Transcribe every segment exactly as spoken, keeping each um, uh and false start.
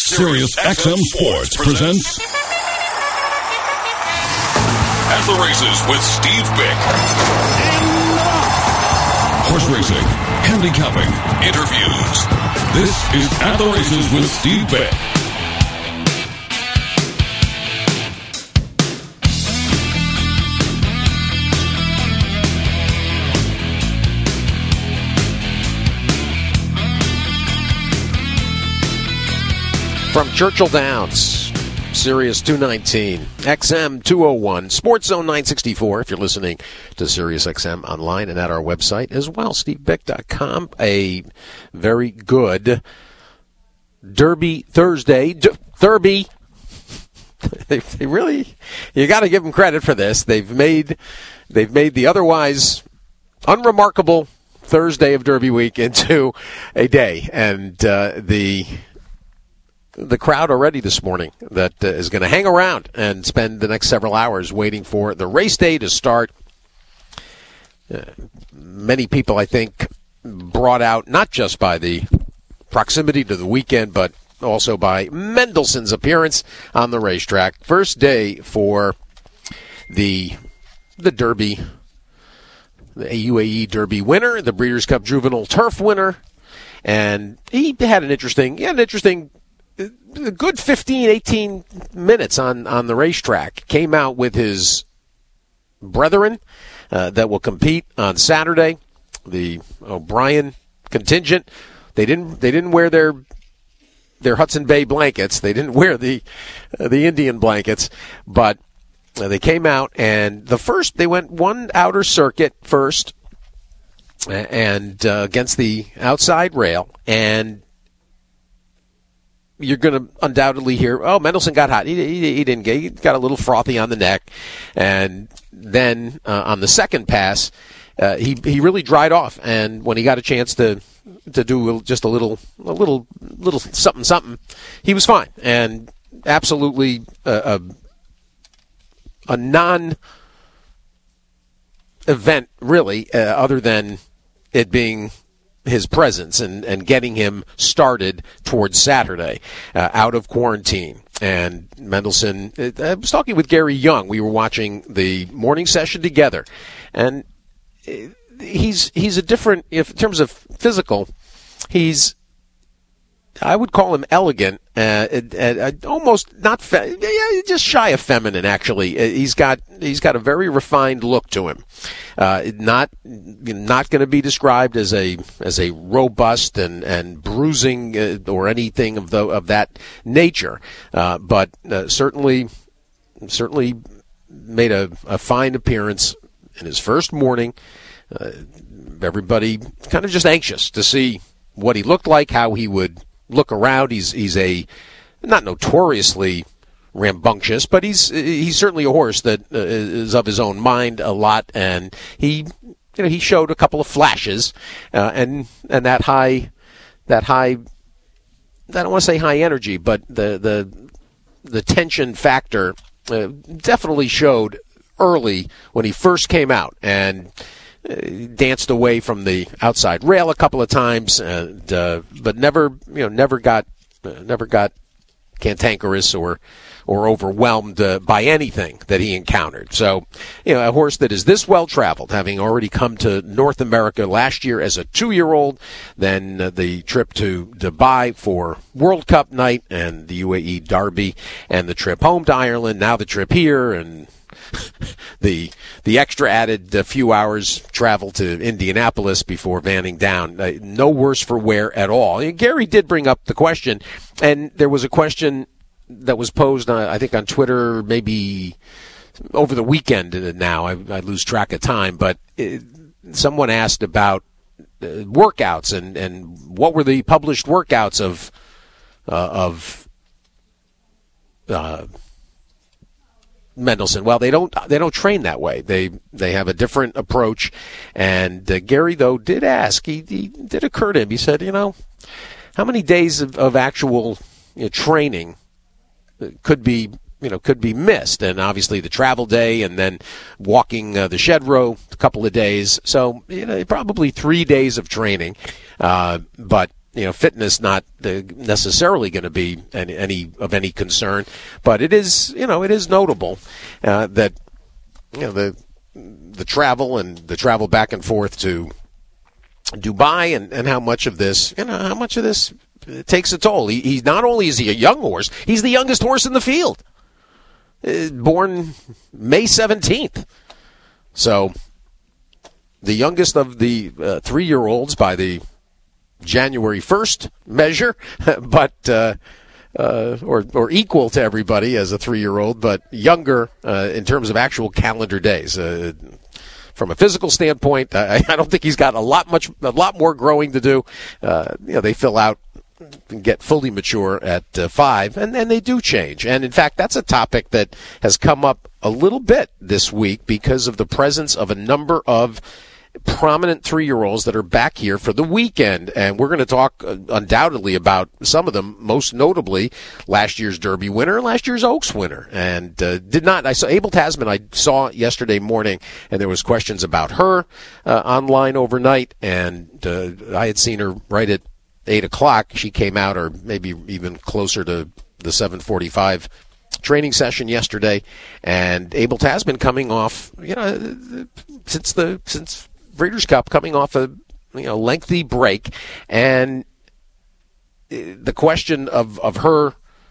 Sirius X M Sports presents At the Races with Steve Bick. Horse racing, handicapping, interviews. This is At the Races with Steve Bick. From Churchill Downs, Sirius two nineteen, X M two oh one, Sports Zone nine sixty-four, if you're listening to Sirius X M online and at our website as well, steve bick dot com. A very good Derby Thursday. D- Derby. they, they really, you got to give them credit for this. They've made, they've made the otherwise unremarkable Thursday of Derby week into a day. And uh, the... the crowd already this morning that uh, is going to hang around and spend the next several hours waiting for the race day to start. Uh, many people, I think, brought out not just by the proximity to the weekend, but also by Mendelson's appearance on the racetrack. First day for the the Derby, the U A E Derby winner, the Breeders' Cup Juvenile Turf winner, and he had an interesting, he had an interesting. A good fifteen, eighteen minutes on, on the racetrack. Came out with his brethren uh, that will compete on Saturday. The O'Brien contingent. They didn't they didn't wear their their Hudson Bay blankets. They didn't wear the uh, the Indian blankets, but uh, they came out, and the first they went one outer circuit first, and uh, against the outside rail, and you're going to undoubtedly hear, oh, Mendelson got hot. He, he, he didn't get, he got a little frothy on the neck. And then uh, on the second pass, uh, he he really dried off. And when he got a chance to to do just a little a little little something something, he was fine. And absolutely a, a, a non-event, really, uh, other than it being his presence and, and getting him started towards Saturday uh, out of quarantine. And Mendelsson, I was talking with Gary Young. We were watching the morning session together. And he's he's a different, if in terms of physical, he's, I would call him elegant, uh, uh, uh, almost not, fe- yeah, just shy of feminine. Actually, uh, he's got he's got a very refined look to him. Uh, not not going to be described as a as a robust and and bruising uh, or anything of the of that nature, uh, but uh, certainly certainly made a, a fine appearance in his first morning. Uh, everybody kind of just anxious to see what he looked like, how he would look around. He's he's a not notoriously rambunctious, but he's he's certainly a horse that uh, is of his own mind a lot, and he you know he showed a couple of flashes, uh, and and that high that high I don't want to say high energy, but the the the tension factor uh, definitely showed early when he first came out, and uh, danced away from the outside rail a couple of times, and uh, but never you know never got uh, never got cantankerous or or overwhelmed uh, by anything that he encountered. So, you know, a horse that is this well-traveled, having already come to North America last year as a two-year-old, then uh, the trip to Dubai for World Cup night and the U A E Derby, and the trip home to Ireland, now the trip here, and the the extra added uh, few hours travel to Indianapolis before vanning down. Uh, no worse for wear at all. And Gary did bring up the question, and there was a question that was posed, uh, I think, on Twitter maybe over the weekend now. I, I lose track of time, but it, someone asked about uh, workouts and, and what were the published workouts of uh, of uh, Mendelsson. Well, they don't they don't train that way. They they have a different approach. And uh, Gary, though, did ask. He, he did occur to him. He said, you know, how many days of, of actual you know, training could be you know could be missed? And obviously the travel day, and then walking uh, the shed row a couple of days. So you know probably three days of training. Uh, but you know, fitness not uh, necessarily going to be any, any of any concern, but it is, you know, it is notable uh, that, you know, the the travel and the travel back and forth to Dubai and, and how much of this, you know, how much of this takes a toll. He, he not only is he a young horse, he's the youngest horse in the field, uh, born May seventeenth. So the youngest of the uh, three-year-olds by the January first measure, but uh, uh, or or equal to everybody as a three-year-old, but younger uh, in terms of actual calendar days. Uh, from a physical standpoint, I, I don't think he's got a lot much a lot more growing to do. Uh, you know, they fill out and get fully mature at uh, five, and then they do change. And in fact, that's a topic that has come up a little bit this week because of the presence of a number of prominent three-year-olds that are back here for the weekend, and we're going to talk uh, undoubtedly about some of them, most notably last year's Derby winner, last year's Oaks winner, and uh, did not. I saw Abel Tasman. I saw yesterday morning, and there was questions about her uh, online overnight, and uh, I had seen her right at eight o'clock. She came out, or maybe even closer to the seven forty-five training session yesterday, and Abel Tasman coming off, you know, since the since. Breeders' Cup, coming off a you know lengthy break, and the question of of her,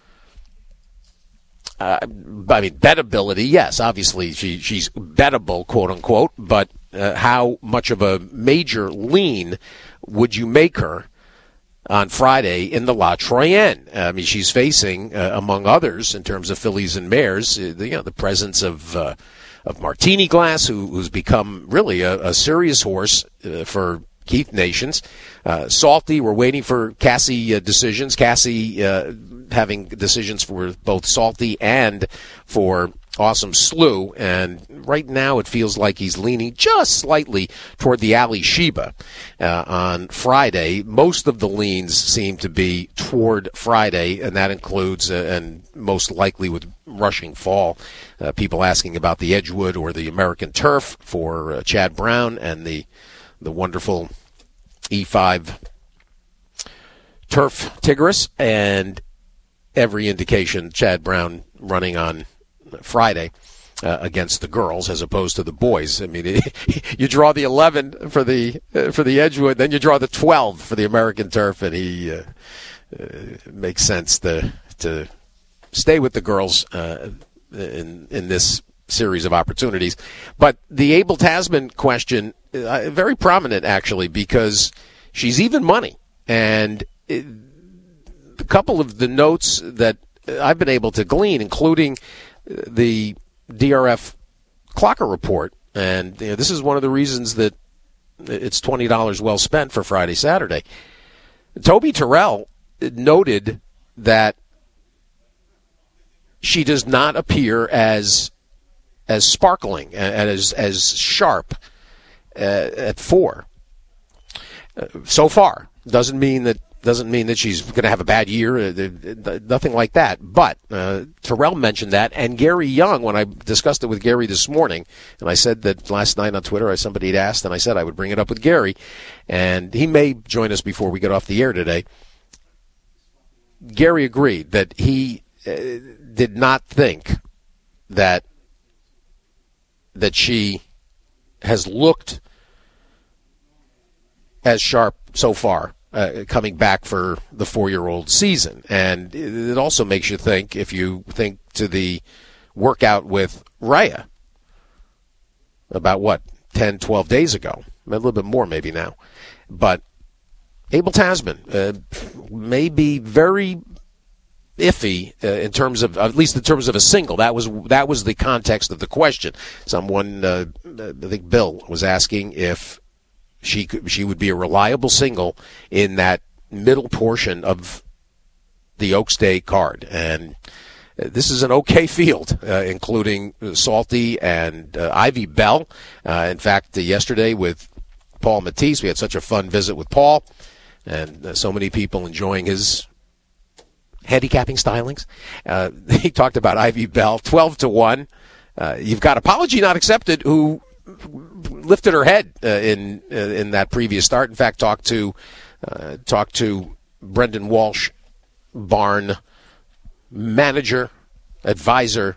uh, I mean, bettability. Yes, obviously she she's bettable, quote unquote. But uh, how much of a major lean would you make her on Friday in the La Troyenne? I mean, she's facing, uh, among others, in terms of fillies and mares, uh, the, you know, the presence of. Uh, of Martini Glass, who, who's become really a, a serious horse uh, for Keith Nations. Uh, Salty, we're waiting for Cassie uh, decisions. Cassie uh, having decisions for both Salty and for Awesome Slew. And right now it feels like he's leaning just slightly toward the Ali Sheba uh, on Friday. Most of the leans seem to be toward Friday, and that includes, uh, and most likely with Rushing Fall, uh, people asking about the Edgewood or the American Turf for uh, Chad Brown, and the the wonderful E five Turf Tigris, and every indication Chad Brown running on Friday uh, against the girls as opposed to the boys. I mean, it, you draw the eleven for the uh, for the Edgewood, then you draw the twelve for the American Turf, and he uh, uh, makes sense to to stay with the girls uh, in in this series of opportunities. But the Abel Tasman question, uh, very prominent actually, because she's even money, and it, a couple of the notes that I've been able to glean, including the D R F Clocker report, and you know, this is one of the reasons that it's twenty dollars well spent for Friday, Saturday. Toby Terrell noted that she does not appear as as sparkling, as as sharp uh, at four uh, so far. Doesn't mean that doesn't mean that she's going to have a bad year. Uh, nothing like that. But uh, Terrell mentioned that, and Gary Young, when I discussed it with Gary this morning, and I said that last night on Twitter, somebody had asked, and I said I would bring it up with Gary, and he may join us before we get off the air today. Gary agreed that he uh, did not think that that she has looked as sharp so far uh, coming back for the four-year-old season. And it also makes you think, if you think to the workout with Raya about, what, ten, twelve days ago, a little bit more maybe now. But Abel Tasman uh, may be very iffy uh, in terms of, at least in terms of a single. That was that was the context of the question. Someone, uh, I think Bill, was asking if she could, she would be a reliable single in that middle portion of the Oaks Day card. And this is an okay field, uh, including Salty and uh, Ivy Bell. Uh, in fact, uh, yesterday with Paul Matisse, we had such a fun visit with Paul, and uh, so many people enjoying his handicapping stylings. Uh, he talked about Ivy Bell, twelve to one. Uh, you've got Apology Not Accepted, who lifted her head uh, in uh, in that previous start. In fact, talked to uh, talked to Brendan Walsh barn manager, advisor,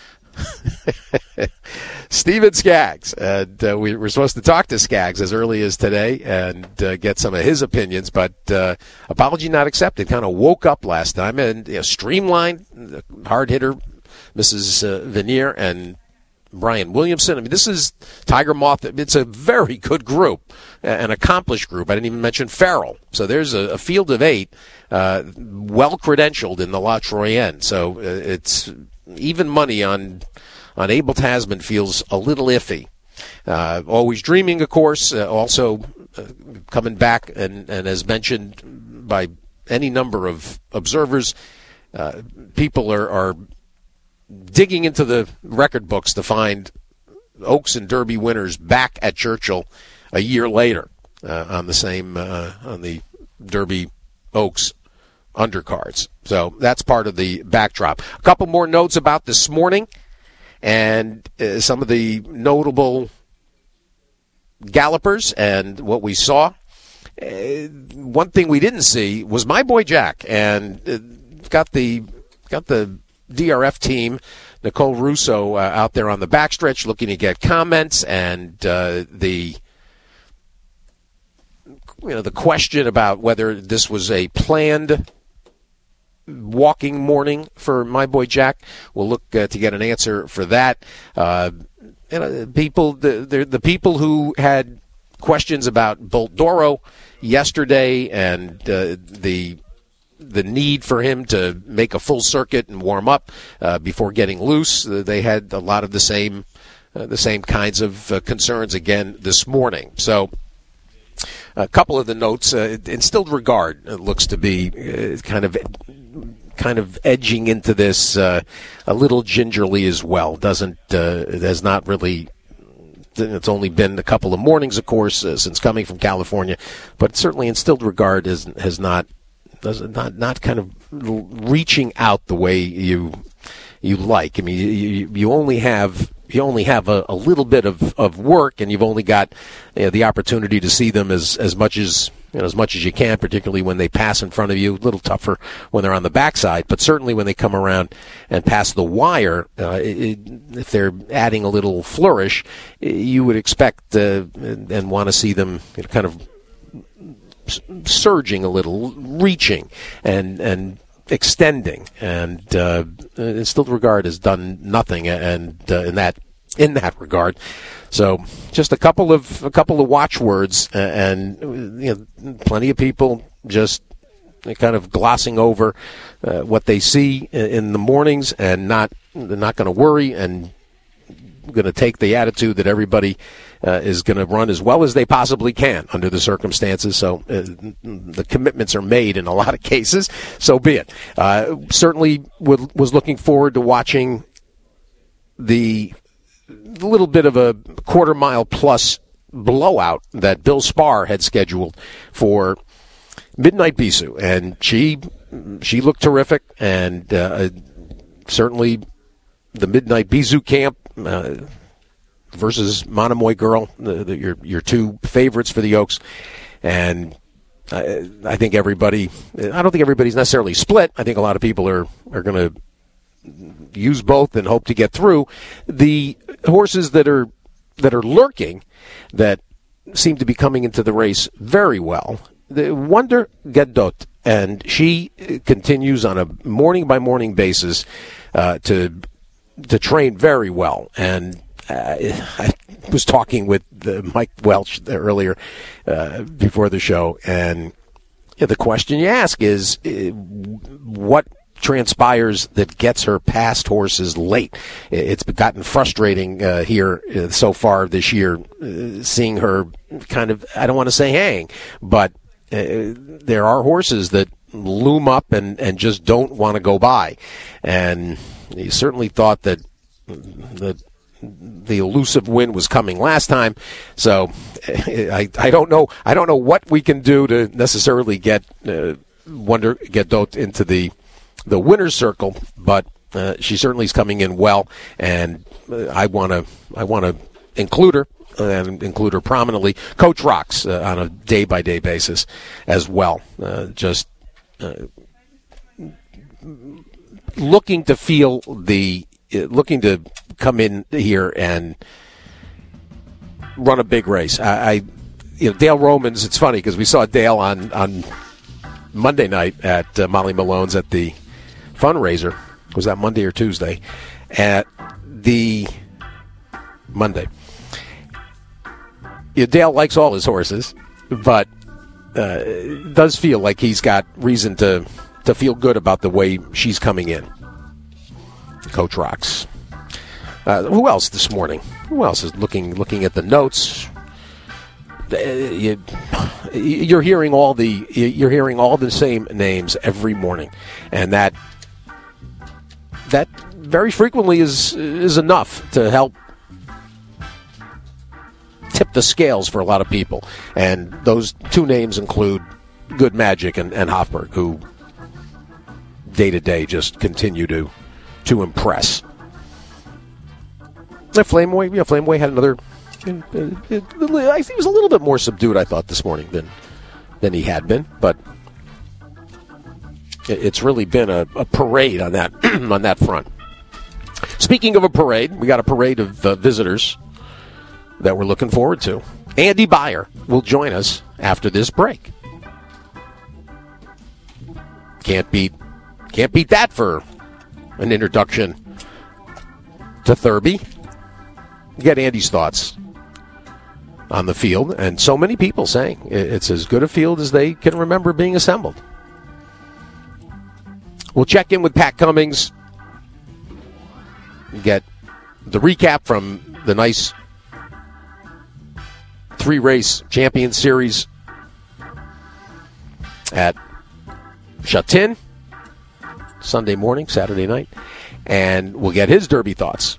Stephen Skaggs. And uh, we were supposed to talk to Skaggs as early as today and uh, get some of his opinions, but uh, apology not accepted. Kind of woke up last time and you know, streamlined, hard hitter, Missus Uh, Veneer and Brian Williamson. I mean, this is Tiger Moth. It's a very good group, an accomplished group. I didn't even mention Farrell. So there's a, a field of eight, uh, well credentialed in the La Troyenne. So uh, it's even money on on Abel Tasman feels a little iffy. Uh, always dreaming, of course. Uh, also uh, coming back and, and as mentioned by any number of observers, uh, people are. are digging into the record books to find Oaks and Derby winners back at Churchill a year later uh, on the same uh, on the Derby Oaks undercards. So that's part of the backdrop. A couple more notes about this morning and uh, some of the notable gallopers and what we saw. Uh, one thing we didn't see was my boy Jack, and uh, got the got the D R F team, Nicole Russo, uh, out there on the backstretch looking to get comments, and uh, the you know the question about whether this was a planned walking morning for my boy Jack. We'll look uh, to get an answer for that. Uh, you know, people, the, the the people who had questions about Bolt Doro yesterday and uh, the. the need for him to make a full circuit and warm up uh, before getting loose. Uh, they had a lot of the same uh, the same kinds of uh, concerns again this morning. So a couple of the notes, uh, instilled regard uh, looks to be uh, kind of kind of edging into this uh, a little gingerly as well. Doesn't uh, it has not really. It's only been a couple of mornings, of course, uh, since coming from California, but certainly instilled regard has has not. Does not not kind of reaching out the way you you like. I mean, you you only have you only have a, a little bit of, of work, and you've only got you know, the opportunity to see them as, as much as you know, as much as you can. Particularly when they pass in front of you, a little tougher when they're on the backside, but certainly when they come around and pass the wire, uh, it, if they're adding a little flourish, you would expect uh, and, and want to see them you know, kind of. surging a little, reaching, and and extending, and uh, instilled regard has done nothing, and uh, in that in that regard. So just a couple of a couple of watchwords, and you know, plenty of people just kind of glossing over uh, what they see in the mornings, and not they're not going to worry and going to take the attitude that everybody uh, is going to run as well as they possibly can under the circumstances. So uh, the commitments are made in a lot of cases. So be it. Uh, certainly would, was looking forward to watching the little bit of a quarter mile plus blowout that Bill Spar had scheduled for Midnight Bisou, and she she looked terrific, and uh, certainly the Midnight Bisou camp uh, versus Monomoy Girl, the, the, your your two favorites for the Oaks, and I, I think everybody. I don't think everybody's necessarily split. I think a lot of people are are going to use both and hope to get through. The horses that are that are lurking, that seem to be coming into the race very well. The Wonder Gadot, and she continues on a morning by morning basis uh, to to train very well. And uh, I was talking with uh, Mike Welch earlier uh, before the show, and yeah, the question you ask is uh, what transpires that gets her past horses late. It's gotten frustrating uh, here uh, so far this year, uh, seeing her kind of, I don't want to say hang, but uh, there are horses that loom up and, and just don't want to go by. And you certainly thought that that the elusive win was coming last time. So I I don't know I don't know what we can do to necessarily get uh, Wonder Gadot into the the winner's circle, but uh, she certainly is coming in well, and uh, I want to I want to include her and include her prominently. Coach rocks uh, on a day by day basis as well. Uh, just uh, looking to feel the, uh, looking to come in here and run a big race. I, I you know, Dale Romans, it's funny because we saw Dale on, on Monday night at uh, Molly Malone's at the fundraiser. Was that Monday or Tuesday? At the Monday. You know, Dale likes all his horses, but uh, it does feel like he's got reason to, to feel good about the way she's coming in. Coach Rocks. Uh, who else this morning? Who else is looking looking at the notes? Uh, you, you're hearing all the you're hearing all the same names every morning, and that that very frequently is is enough to help tip the scales for a lot of people. And those two names include Good Magic and, and Hofberg, who day to day just continue to to impress. Flameway, yeah, Flameway had another. It, it, it, I think he was a little bit more subdued, I thought, this morning than than he had been, but it, it's really been a, a parade on that on that front. Speaking of a parade, we got a parade of uh, visitors that we're looking forward to. Andy Beyer will join us after this break. Can't beat, can't beat that for an introduction to Thurby. Get Andy's thoughts on the field, and so many people saying it's as good a field as they can remember being assembled. We'll check in with Pat Cummings, get the recap from the nice three-race Champion Series at Chatin Sunday morning, Saturday night, and we'll get his Derby thoughts.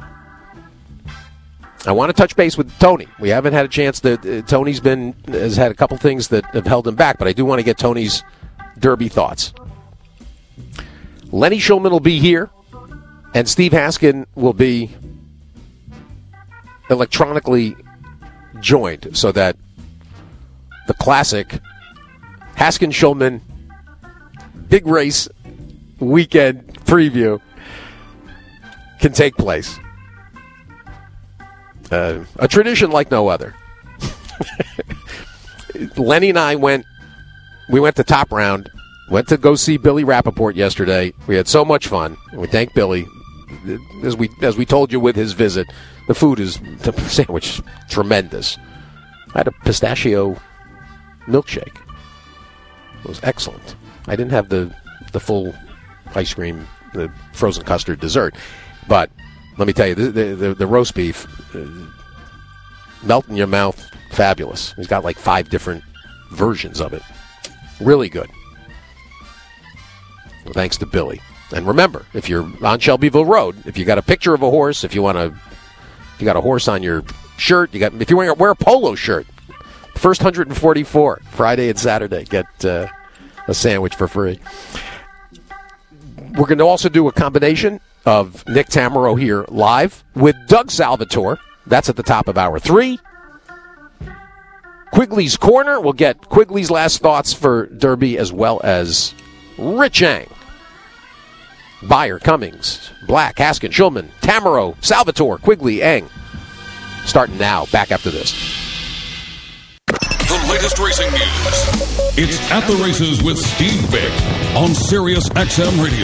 I want to touch base with Tony. We haven't had a chance. That uh, Tony's been has had a couple things that have held him back, but I do want to get Tony's Derby thoughts. Lenny Shulman will be here, and Steve Haskin will be electronically joined so that the classic Haskin-Shulman big race weekend preview can take place. Uh, a tradition like no other. Lenny and I went, we went to Top Round, went to go see Billy Rappaport yesterday. We had so much fun. We thank Billy. As we as we told you with his visit, the food is, the sandwich, tremendous. I had a pistachio milkshake. It was excellent. I didn't have the, the full ice cream, the frozen custard dessert, but let me tell you, the, the, the roast beef, uh, melt in your mouth, fabulous. He's got like five different versions of it. Really good. Well, thanks to Billy. And remember, if you're on Shelbyville Road, if you got a picture of a horse, if you want to, if you got a horse on your shirt, you got. If you wear wear a polo shirt, first one hundred forty-four Friday and Saturday, get uh, a sandwich for free. We're going to also do a combination of Nick Tamero here live with Doug Salvatore. That's at the top of hour three. Quigley's Corner. We'll get Quigley's last thoughts for Derby, as well as Rich Eng, Beyer, Cummings, Black, Haskin, Shulman, Tamero, Salvatore, Quigley, Eng. Starting now. Back after this. The latest racing news. It's At the Races with Steve Bick on Sirius X M Radio.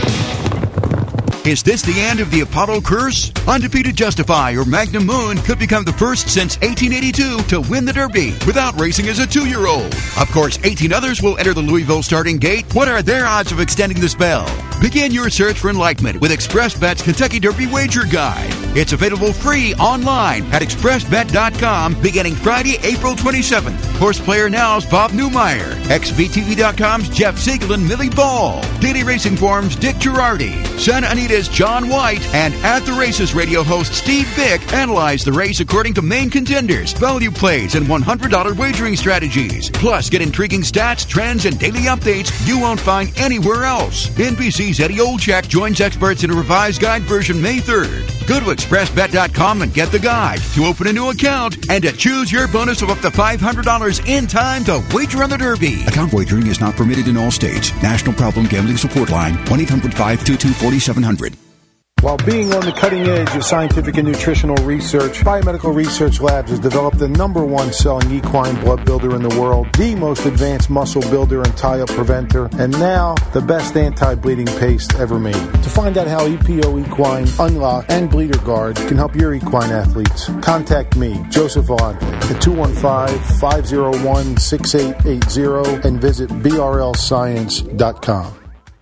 Is this the end of the Apollo curse? Undefeated Justify or Magnum Moon could become the first since eighteen eighty-two to win the Derby without racing as a two-year-old. Of course, eighteen others will enter the Louisville starting gate. What are their odds of extending the spell? Begin your search for enlightenment with ExpressBet's Kentucky Derby Wager Guide. It's available free online at express bet dot com beginning Friday, April twenty-seventh. Horse Player Now's Bob Newmeyer. X V T V dot com's Jeff Siegel and Millie Ball. Daily Racing Forum's Dick Girardi. Santa Anita's John White. And At the Races radio host Steve Bick analyze the race according to main contenders, value plays, and one hundred dollars wagering strategies. Plus, get intriguing stats, trends, and daily updates you won't find anywhere else. N B C's Eddie Olczak joins experts in a revised guide version May third. Goodwick express bet dot com and get the guide to open a new account and to choose your bonus of up to five hundred dollars in time to wager on the Derby. Account wagering is not permitted in all states. National Problem Gambling Support Line, one eight hundred five two two four seven zero zero. While being on the cutting edge of scientific and nutritional research, Biomedical Research Labs has developed the number one selling equine blood builder in the world, the most advanced muscle builder and tie-up preventer, and now the best anti-bleeding paste ever made. To find out how E P O Equine, Unlock, and Bleeder Guard can help your equine athletes, contact me, Joseph Vaughn, at two one five, five zero one, six eight eight zero and visit B R L science dot com.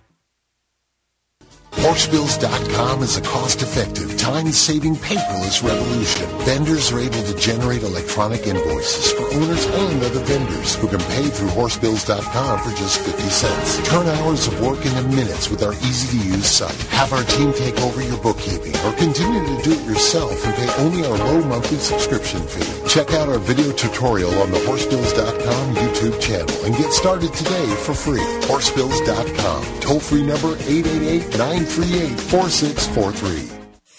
Horsebills dot com is a cost-effective, time-saving, paperless revolution. Vendors are able to generate electronic invoices for owners and other vendors who can pay through Horsebills dot com for just fifty cents. Turn hours of work into minutes with our easy-to-use site. Have our team take over your bookkeeping or continue to do it yourself and pay only our low monthly subscription fee. Check out our video tutorial on the Horsebills dot com YouTube channel and get started today for free. Horsebills dot com. Toll-free number eight eight eight, nine three eight, four six four three.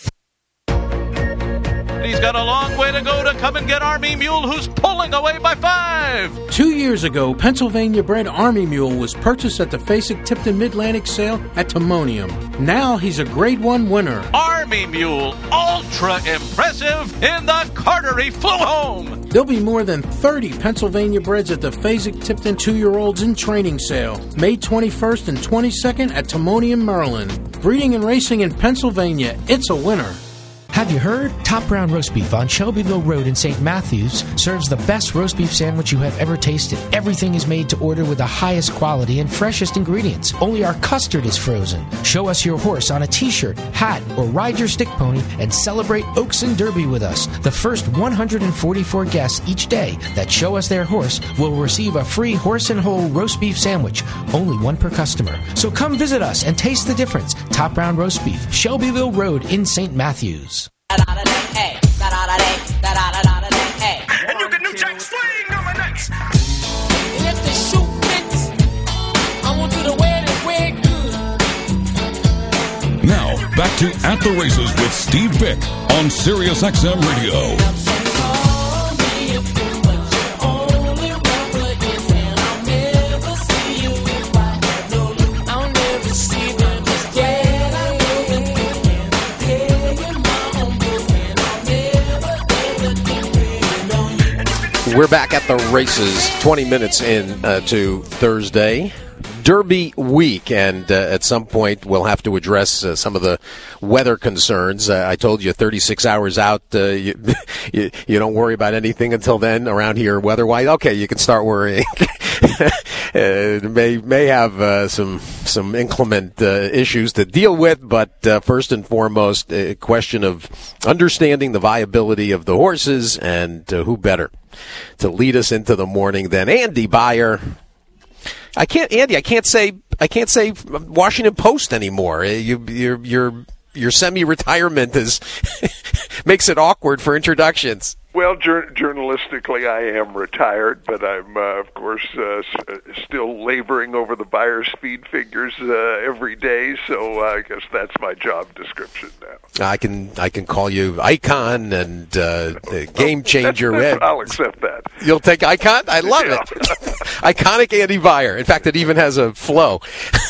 He's got a long way to go to come and get Army Mule, who's pulling away by five. Two years ago, Pennsylvania-bred Army Mule was purchased at the Fasig-Tipton Mid-Atlantic sale at Timonium. Now he's a Grade one winner. Army Mule, ultra impressive in the Carter. He flew home. There'll be more than thirty Pennsylvania breds at the Fasig-Tipton two-year-olds in training sale, May twenty-first and twenty-second at Timonium, Maryland. Breeding and racing in Pennsylvania, it's a winner. Have you heard? Top Brown Roast Beef on Shelbyville Road in Saint Matthews serves the best roast beef sandwich you have ever tasted. Everything is made to order with the highest quality and freshest ingredients. Only our custard is frozen. Show us your horse on a t-shirt, hat, or ride your stick pony and celebrate Oaks and Derby with us. The first one hundred forty-four guests each day that show us their horse will receive a free horse and whole roast beef sandwich. Only one per customer. So come visit us and taste the difference. Top Brown Roast Beef, Shelbyville Road in Saint Matthews. And you can new jack swing on my nuts. And if the shoe fits, I want you to wear it, wear it good. Now, back to At the Races with Steve Bick on Sirius X M Radio. We're back at the races, twenty minutes in uh, to Thursday, Derby week, and uh, at some point we'll have to address uh, some of the weather concerns. Uh, I told you thirty-six hours out, uh, you, you, you don't worry about anything until then around here weather-wise. Okay, you can start worrying. uh, may may have uh, some some inclement uh, issues to deal with, but uh, first and foremost, a question of understanding the viability of the horses, and uh, who better to lead us into the morning than Andy Beyer. I can't, Andy. I can't say. I can't say Washington Post anymore. You, your, your, your semi-retirement is makes it awkward for introductions. Well, jur- journalistically, I am retired, but I'm, uh, of course, uh, s- still laboring over the Beyer speed figures uh, every day. So uh, I guess that's my job description now. I can, I can call you Icon and uh, Game Changer. That's, that's, I'll accept that. You'll take Icon? I love yeah. it. Iconic Andy Beyer. In fact, it even has a flow.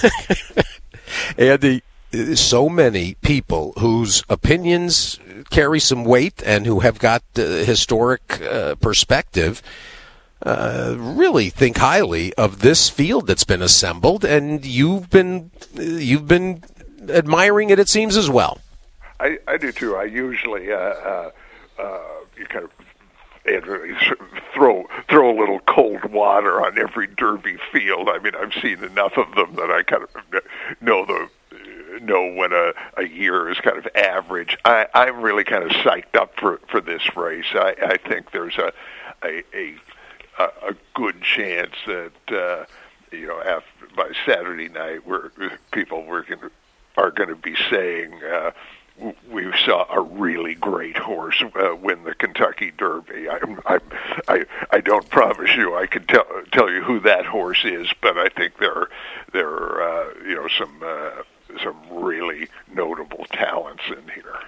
Andy, so many people whose opinions carry some weight and who have got uh, historic uh, perspective uh, really think highly of this field that's been assembled, and you've been you've been admiring it, it seems, as well. I, I do too. I usually uh, uh, uh, you kind of Andrew, throw throw a little cold water on every Derby field. I mean, I've seen enough of them that I kind of know the know when a, a year is kind of average. I, I'm really kind of psyched up for, for this race. I, I think there's a a, a a good chance that uh, you know after by Saturday night, where people were gonna, are going to be saying. Uh, We saw a really great horse uh, win the Kentucky Derby. I, I, I, I don't promise you I can tell tell you who that horse is, but I think there are there are uh, you know some uh, some really notable talents in here.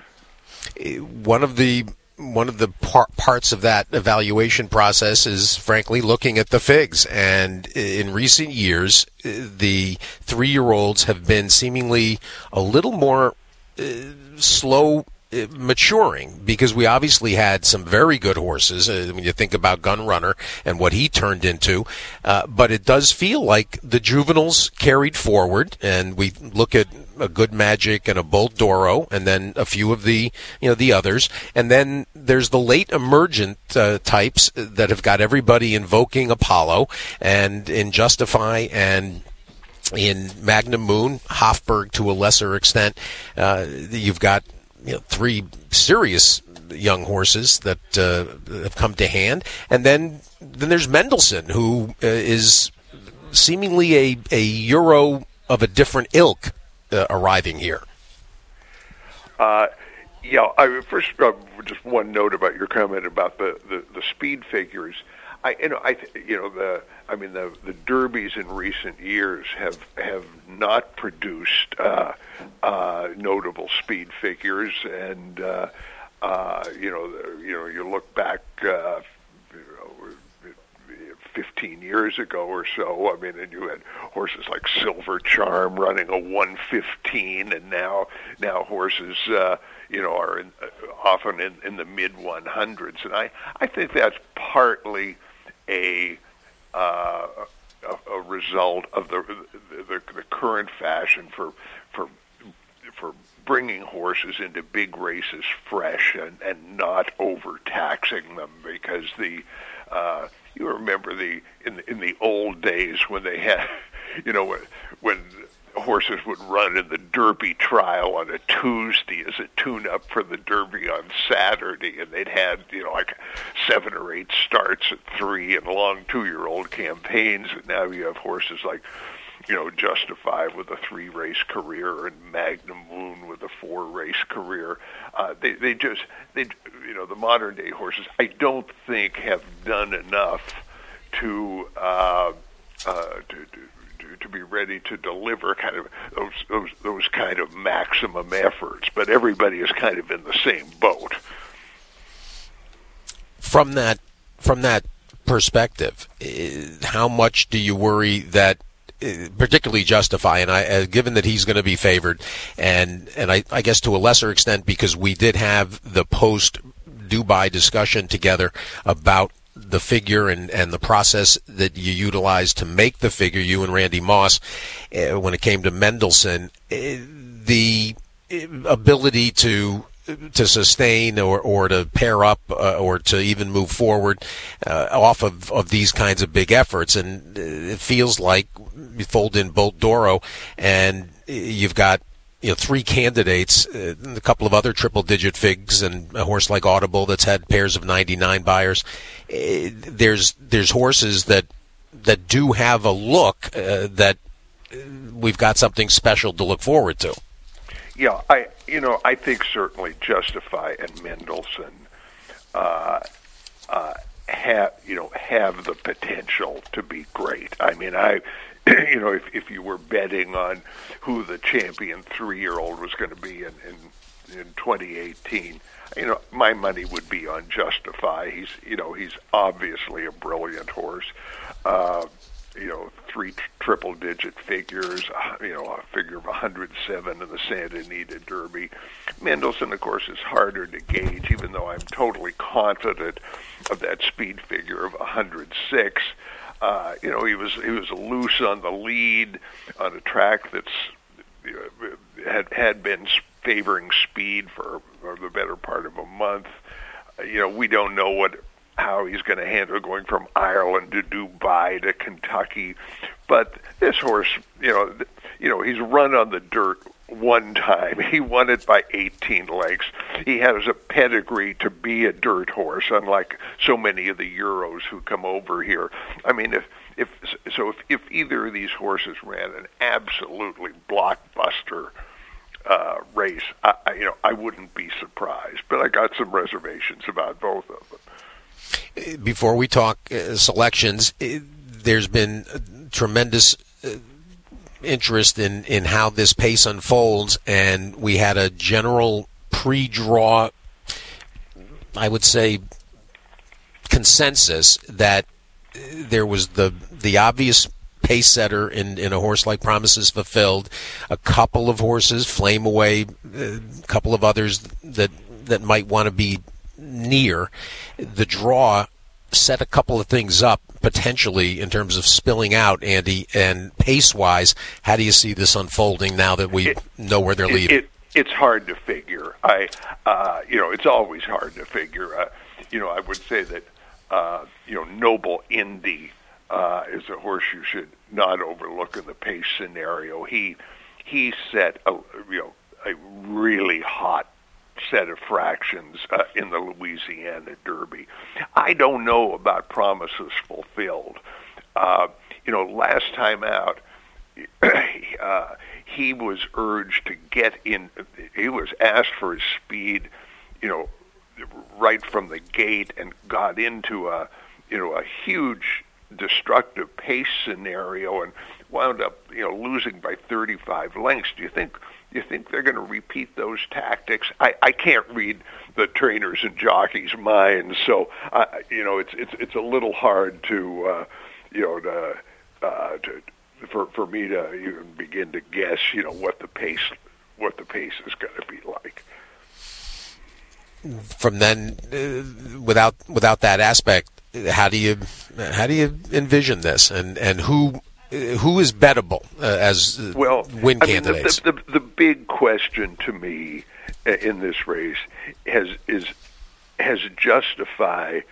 One of the one of the par- parts of that evaluation process is, frankly, looking at the figs. And in recent years, the three-year-olds have been seemingly a little more uh, slow maturing, because we obviously had some very good horses uh, when you think about Gun Runner and what he turned into, uh, but it does feel like the juveniles carried forward, and we look at a Good Magic and a Bolt Doro, and then a few of the you know the others, and then there's the late emergent uh, types that have got everybody invoking Apollo, and in Justify and in Magnum Moon, Hofburg to a lesser extent, uh, you've got You know, three serious young horses that uh, have come to hand, and then then there's Mendelssohn, who uh, is seemingly a a Euro of a different ilk uh, arriving here. Uh, yeah, I, first, uh, just one note about your comment about the, the, the speed figures. I, you know, I, you know, the, I mean, the the derbies in recent years have have not produced uh, uh, notable speed figures, and uh, uh, you know, the, you know, you look back, uh, you know, fifteen years ago or so. I mean, and you had horses like Silver Charm running a one fifteen, and now now horses, uh, you know, are in, uh, often in, in the mid one hundreds, and I I think that's partly A, uh, a, a result of the, the the current fashion for for for bringing horses into big races fresh and, and not overtaxing them, because the uh, you remember the in the, in the old days when they had you know when, when horses would run in the Derby trial on a Tuesday as a tune-up for the Derby on Saturday, and they'd had, you know, like seven or eight starts at three and long two-year-old campaigns, and now you have horses like, you know, Justify with a three-race career and Magnum Moon with a four-race career. Uh, they, they just, they, you know, the modern-day horses, I don't think have done enough to, uh, uh, to, to to be ready to deliver kind of those those those kind of maximum efforts, but everybody is kind of in the same boat. From that from that perspective, how much do you worry that, particularly Justify, and I, uh, given that he's going to be favored, and and I, I guess to a lesser extent because we did have the post Dubai discussion together about the figure and, and the process that you utilized to make the figure, you and Randy Moss, uh, when it came to Mendelssohn, uh, the ability to to sustain or, or to pair up uh, or to even move forward uh, off of, of these kinds of big efforts. And it feels like you fold in Bolt Doro and you've got you know, three candidates, uh, a couple of other triple-digit figs, and a horse like Audible that's had pairs of ninety-nine buyers. Uh, there's there's horses that that do have a look uh, that we've got something special to look forward to. Yeah, I you know I think certainly Justify and Mendelssohn uh, uh, have you know have the potential to be great. I mean, I. You know, if if you were betting on who the champion three-year-old was going to be in, in in twenty eighteen, you know, my money would be on Justify. He's you know he's obviously a brilliant horse. Uh, you know, three t- triple-digit figures. Uh, you know, a figure of one hundred seven in the Santa Anita Derby. Mendelssohn, of course, is harder to gauge, even though I'm totally confident of that speed figure of one hundred six. Uh, you know, he was he was loose on the lead on a track that's you know, had had been favoring speed for, for the better part of a month. Uh, you know, we don't know what how he's going to handle going from Ireland to Dubai to Kentucky, but this horse, you know, th- you know, he's run on the dirt one time. He won it by eighteen lengths. He has a pedigree to be a dirt horse, unlike so many of the Euros who come over here. I mean, if if so, if, if either of these horses ran an absolutely blockbuster uh, race, I, I, you know, I wouldn't be surprised. But I got some reservations about both of them. Before we talk uh, selections, uh, there's been tremendous Uh, interest in, in how this pace unfolds, and we had a general pre-draw, I would say, consensus that there was the the obvious pace setter in, in a horse like Promises Fulfilled, a couple of horses, Flame Away, a couple of others that that might want to be near. The draw set a couple of things up potentially in terms of spilling out, Andy, and pace-wise, how do you see this unfolding now that we it, know where they're it, leading? It, it's hard to figure. I, uh, you know, it's always hard to figure. Uh, you know, I would say that, uh, you know, Noble Indy uh, is a horse you should not overlook in the pace scenario. He he set a you know a really hot set of fractions uh, in the Louisiana Derby. I don't know about Promises Fulfilled. Uh, you know, last time out, uh, he was urged to get in. He was asked for his speed, you know, right from the gate, and got into a you know a huge destructive pace scenario and wound up you know losing by thirty-five lengths. Do you think? You think they're going to repeat those tactics? I, I can't read the trainers and jockeys' minds, so uh, you know it's it's it's a little hard to uh, you know to, uh, to for for me to even begin to guess you know what the pace what the pace is going to be like. From then, uh, without without that aspect, how do you how do you envision this, and and who? Who is bettable uh, as uh, well, win I mean, candidates? The, the, the, the big question to me in this race has is has Justify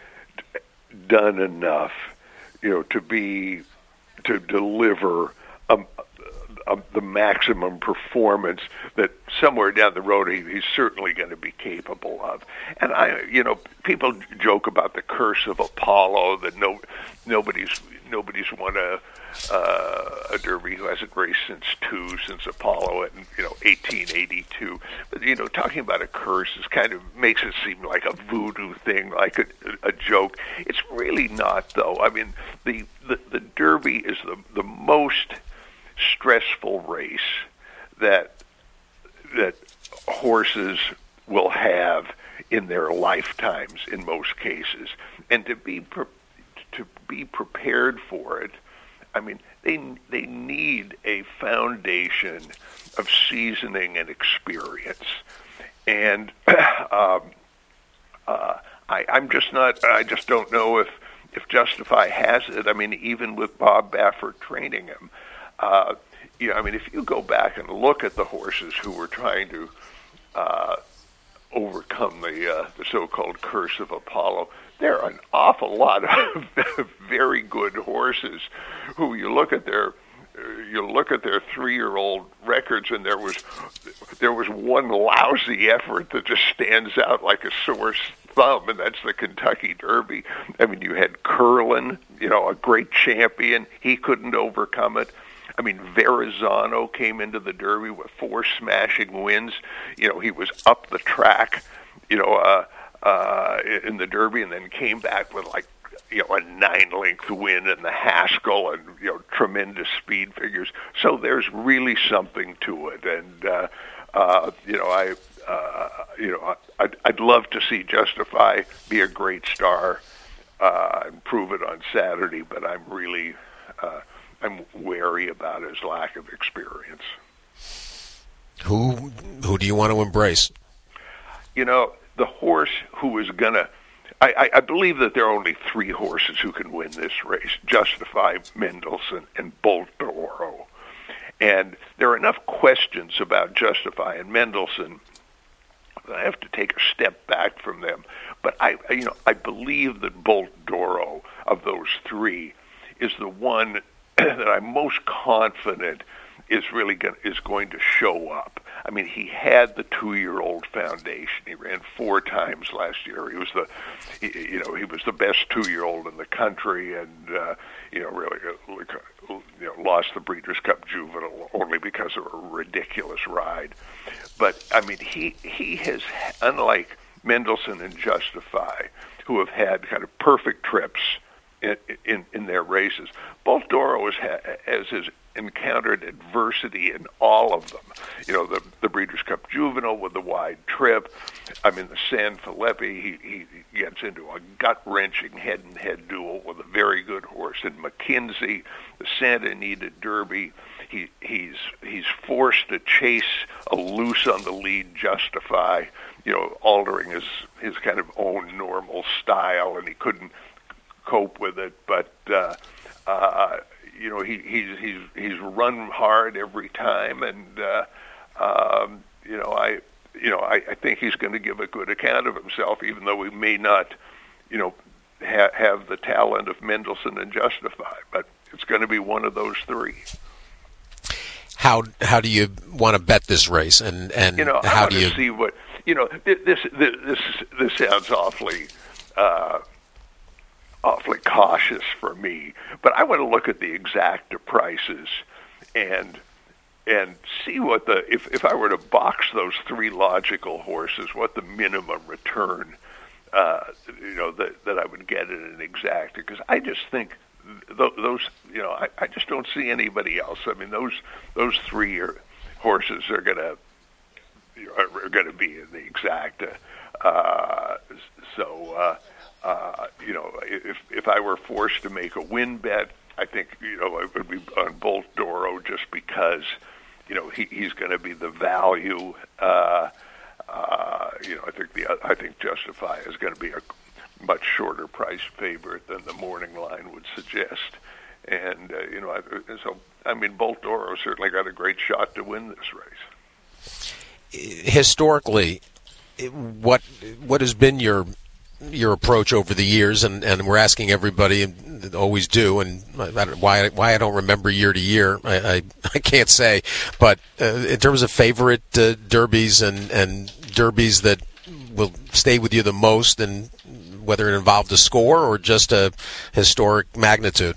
done enough, you know, to be to deliver a, a, the maximum performance that somewhere down the road he, he's certainly going to be capable of. And I, you know, people joke about the curse of Apollo, that no nobody's nobody's won a. Uh, a Derby who hasn't raced since two, since Apollo in you know eighteen eighty-two. But you know, talking about a curse is kind of makes it seem like a voodoo thing, like a, a joke. It's really not, though. I mean, the the, the Derby is the the most stressful race that that horses will have in their lifetimes, in most cases, and to be pre- to be prepared for it. I mean, they they need a foundation of seasoning and experience, and um, uh, I, I'm just not. I just don't know if if Justify has it. I mean, even with Bob Baffert training him, uh, you know, I mean, if you go back and look at the horses who were trying to uh, overcome the uh, the so-called curse of Apollo, there are an awful lot of very good horses who you look at their you look at their three-year-old records, and there was there was one lousy effort that just stands out like a sore thumb, and that's the Kentucky Derby. I mean, you had Curlin, you know, a great champion. He couldn't overcome it. I mean, Verrazano came into the Derby with four smashing wins. You know, he was up the track, you know, uh, uh, in the Derby, and then came back with like, you know, a nine-length win in the Haskell, and you know, tremendous speed figures. So there's really something to it, and uh, uh, you know, I, uh, you know, I'd, I'd love to see Justify be a great star uh, and prove it on Saturday, but I'm really, uh, I'm wary about his lack of experience. Who, who do you want to embrace? You know, the horse who is gonna. I, I believe that there are only three horses who can win this race: Justify, Mendelssohn, and Bolt d'Oro. And there are enough questions about Justify and Mendelssohn that I have to take a step back from them. But I, you know, I believe that Bolt d'Oro, of those three, is the one that I'm most confident is really going is going to show up. I mean, he had the two-year-old foundation. He ran four times last year. He was the, he, you know, he was the best two-year-old in the country, and uh, you know, really, uh, you know, lost the Breeders' Cup Juvenile only because of a ridiculous ride. But I mean, he he has, unlike Mendelssohn and Justify, who have had kind of perfect trips in in, in their races, Bolt d'Oro has, has his encountered adversity in all of them. You know, the the Breeders' Cup Juvenile with the wide trip. I mean, the San Felipe, he, he gets into a gut-wrenching head-and-head duel with a very good horse in McKinsey. The Santa Anita Derby, he he's he's forced to chase a loose on the lead Justify, you know, altering his his kind of own normal style, and he couldn't cope with it. But uh, uh, you know, he he's he's he's run hard every time, and uh, um, you know, I you know I, I think he's going to give a good account of himself, even though he may not, you know, ha- have the talent of Mendelssohn and Justify. But it's going to be one of those three. How how do you want to bet this race, and and you know, how I want do you to see what you know? This this this, this sounds awfully uh, awfully cautious for me, but I want to look at the exacta prices and and see what the if if I were to box those three logical horses, what the minimum return uh, you know that that I would get in an exacta, because I just think. Those, you know, I, I just don't see anybody else. I mean, those those three are, horses are gonna are, are gonna be in the exacta. Uh, so, uh, uh, you know, if if I were forced to make a win bet, I think you know it would be on Bolt Doro, just because you know he, he's going to be the value. Uh, uh, you know, I think the I think Justify is going to be a much shorter price favorite than the morning line would suggest. And, uh, you know, I, so, I mean, Bolt Doro certainly got a great shot to win this race. Historically, what what has been your your approach over the years, and, and we're asking everybody, and always do, and why why I don't remember year to year, I, I, I can't say, but uh, in terms of favorite uh, derbies and, and derbies that will stay with you the most, and whether it involved a score or just a historic magnitude?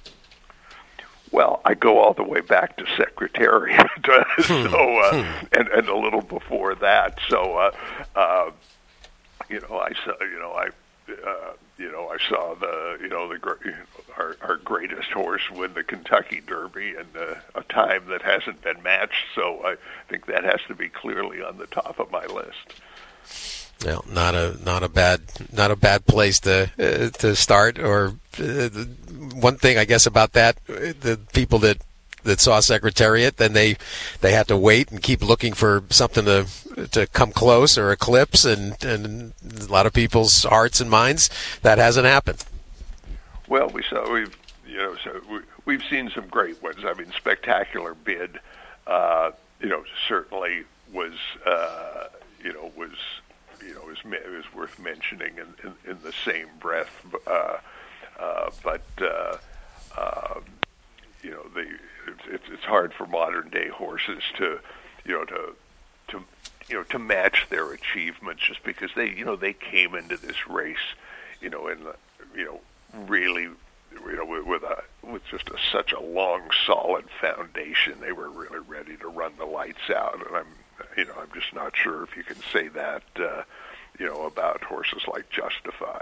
Well, I go all the way back to Secretariat, so uh, and and a little before that. So, uh, uh, you know, I saw, you know, I, uh, you know, I saw the, you know, the our, our greatest horse win the Kentucky Derby in uh, a time that hasn't been matched. So, I think that has to be clearly on the top of my list. Well, not a not a bad not a bad place to uh, to start. Or uh, one thing I guess about that, the people that, that saw Secretariat, then they they had to wait and keep looking for something to to come close or eclipse, and and a lot of people's hearts and minds that hasn't happened. Well, we saw we've you know so we, we've seen some great ones. I mean, Spectacular Bid, uh, you know, certainly was uh, you know was. You know, is is worth mentioning in, in, in the same breath, uh, uh, but uh, uh, you know, the it's it's hard for modern day horses to, you know, to to you know to match their achievements, just because they you know they came into this race, you know, in you know really you know with, with a with just a, such a long solid foundation. They were really ready to run the lights out, and I'm. You know, I'm just not sure if you can say that, uh, you know, about horses like Justify.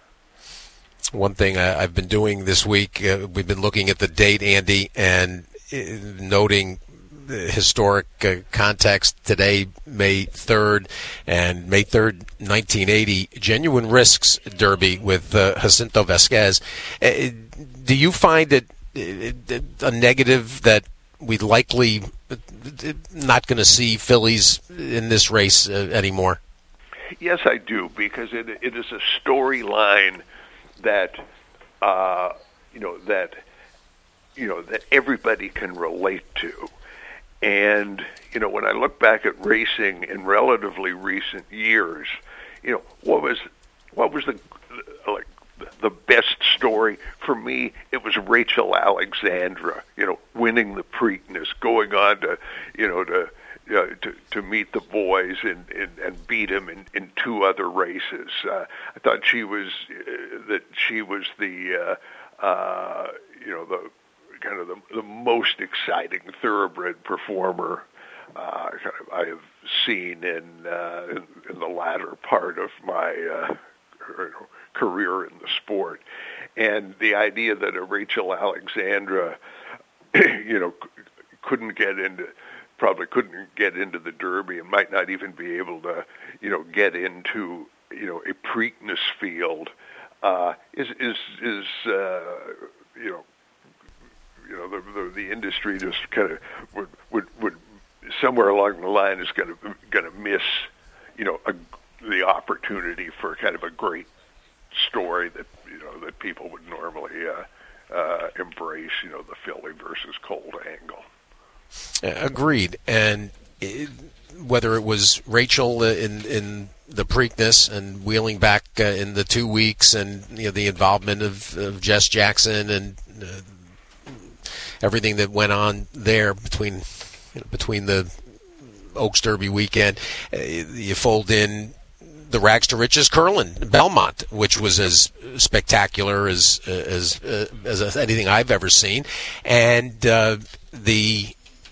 One thing I, I've been doing this week, uh, we've been looking at the date, Andy, and uh, noting the historic uh, context. Today, May third, and May third, nineteen eighty, Genuine Risks Derby with uh, Jacinto Vasquez. Uh, do you find it uh, a negative that we likely not going to see fillies in this race uh, anymore? Yes, I do, because it it is a storyline that uh, you know that you know that everybody can relate to. And you know, when I look back at racing in relatively recent years, you know, what was what was the like the best story for me? It was Rachel Alexandra, you know, winning the Preakness, going on to, you know, to uh, to, to meet the boys and, and, and beat him in, in two other races. Uh, I thought she was uh, that she was the uh, uh, you know the kind of the, the most exciting thoroughbred performer uh, kind of I have seen in, uh, in in the latter part of my uh, career in the sport. And the idea that a Rachel Alexandra you know, couldn't get into, probably couldn't get into the Derby, and might not even be able to, you know, get into, you know, a Preakness field, uh, is is is uh, you know, you know, the, the the industry just kind of would would would somewhere along the line is going to going to miss, you know, a, the opportunity for kind of a great story that, you know, that people would normally uh, uh, embrace, you know, the filly versus colt angle. Agreed. And it, whether it was Rachel in in the Preakness and wheeling back uh, in the two weeks, and you know the involvement of, of Jess Jackson and uh, everything that went on there between you know, between the Oaks Derby weekend, uh, you fold in the Rags to Riches Curlin Belmont, which was as spectacular as as uh, as anything I've ever seen, and uh, the.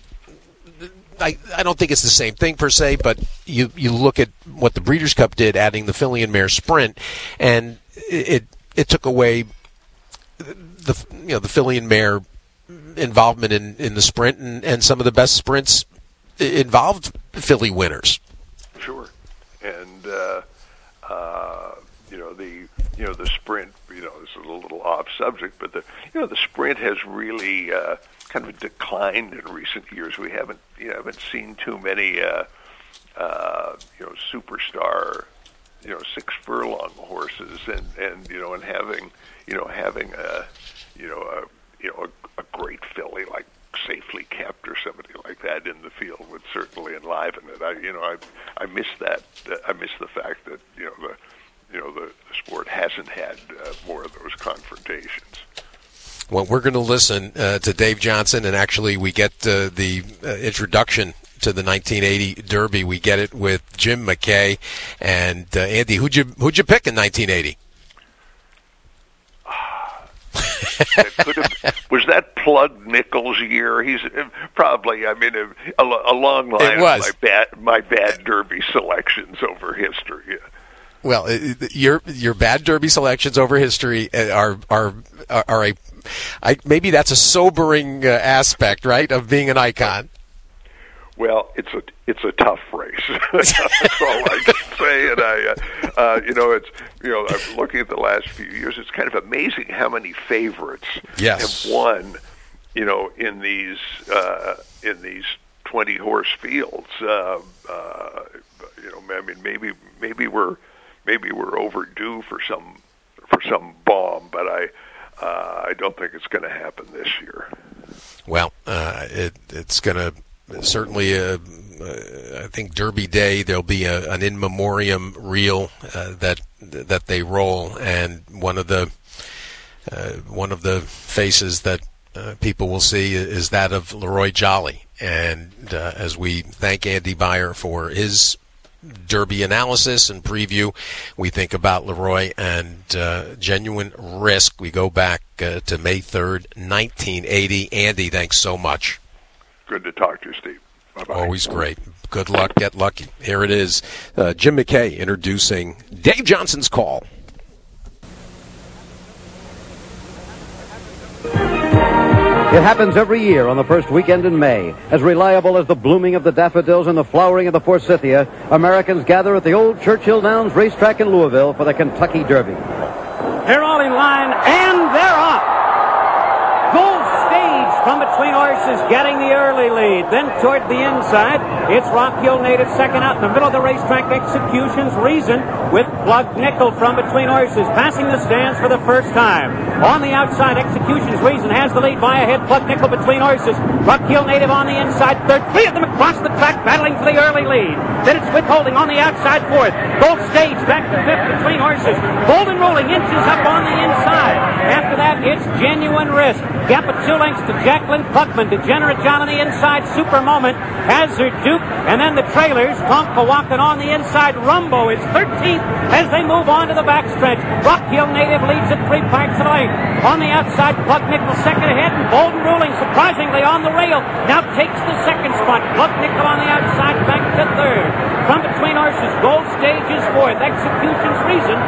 I, I don't think it's the same thing per se, but you, you look at what the Breeders' Cup did, adding the filly and mare sprint, and it it took away the you know the filly and mare involvement in, in the sprint, and, and some of the best sprints involved filly winners. Sure, and uh, uh, you know the you know the sprint. You know, this is a little off subject, but the you know the sprint has really uh, kind of declined in recent years. We haven't you know, haven't seen too many uh, uh, you know superstar you know six furlong horses, and, and you know and having you know having a you know a you know a, a great filly like Safely Kept or somebody like that in the field would certainly enliven it. I you know I I miss that I miss the fact that you know the you know, the, the sport hasn't had uh, more of those confrontations. Well, we're going to listen uh, to Dave Johnson, and actually we get uh, the uh, introduction to the nineteen eighty Derby. We get it with Jim McKay. And, uh, Andy, who'd you, who'd you pick in nineteen eighty? That could have, was that Plug Nichols' year? He's probably, I mean, a, a long line of my bad, my bad Derby selections over history. Yeah. Well, your your bad Derby selections over history are are are a I, maybe that's a sobering uh, aspect, right, of being an icon. Well, it's a it's a tough race. That's all I can say. And I, uh, uh, you know, it's you know, I'm looking at the last few years. It's kind of amazing how many favorites yes. have won. You know, in these uh, in these twenty horse fields. Uh, uh, you know, I mean, maybe maybe we're maybe we're overdue for some for some bomb, but I uh, I don't think it's going to happen this year. Well, uh, it it's going to. Certainly, uh, uh, I think Derby Day there'll be a, an in memoriam reel uh, that that they roll, and one of the uh, one of the faces that uh, people will see is that of Leroy Jolly. And uh, as we thank Andy Beyer for his Derby analysis and preview, we think about Leroy and uh, Genuine Risk. We go back uh, to May third, nineteen eighty. Andy, thanks so much. Good to talk to you, Steve. Bye-bye. Always great. Good luck. Get lucky. Here it is. Uh, Jim McKay introducing Dave Johnson's Call. It happens every year on the first weekend in May. As reliable as the blooming of the daffodils and the flowering of the forsythia, Americans gather at the old Churchill Downs racetrack in Louisville for the Kentucky Derby. They're all in line, and they're off. Gold Stage from between horses getting the early lead. Then toward the inside, it's Rock Hill Native second out in the middle of the racetrack. Execution's Reason with Plug Nickel from between horses, passing the stands for the first time. On the outside, Execution's Reason has the lead by a head. Plug Nickel between horses. Rock Hill Native on the inside third. Three of them across the track battling for the early lead. Then it's Withholding on the outside fourth. Gold Stage back to fifth between horses. Bold and Rolling inches up on the inside. After that, it's Genuine Risk. Gap of two lengths to Jacqueline Puckman. Degenerate John on the inside. Super Moment. Hazard Duke. And then the trailers. Tonka walking on the inside. Rumbo is thirteenth as they move on to the backstretch. Rock Hill Native leads at three parts of the length. On the outside, Plug Nickel second ahead. And Bold and Ruling surprisingly on the rail. Now takes the second spot. Plug Nickel on the outside back to third. From between horses, Gold Stage is fourth. Execution's Reason on the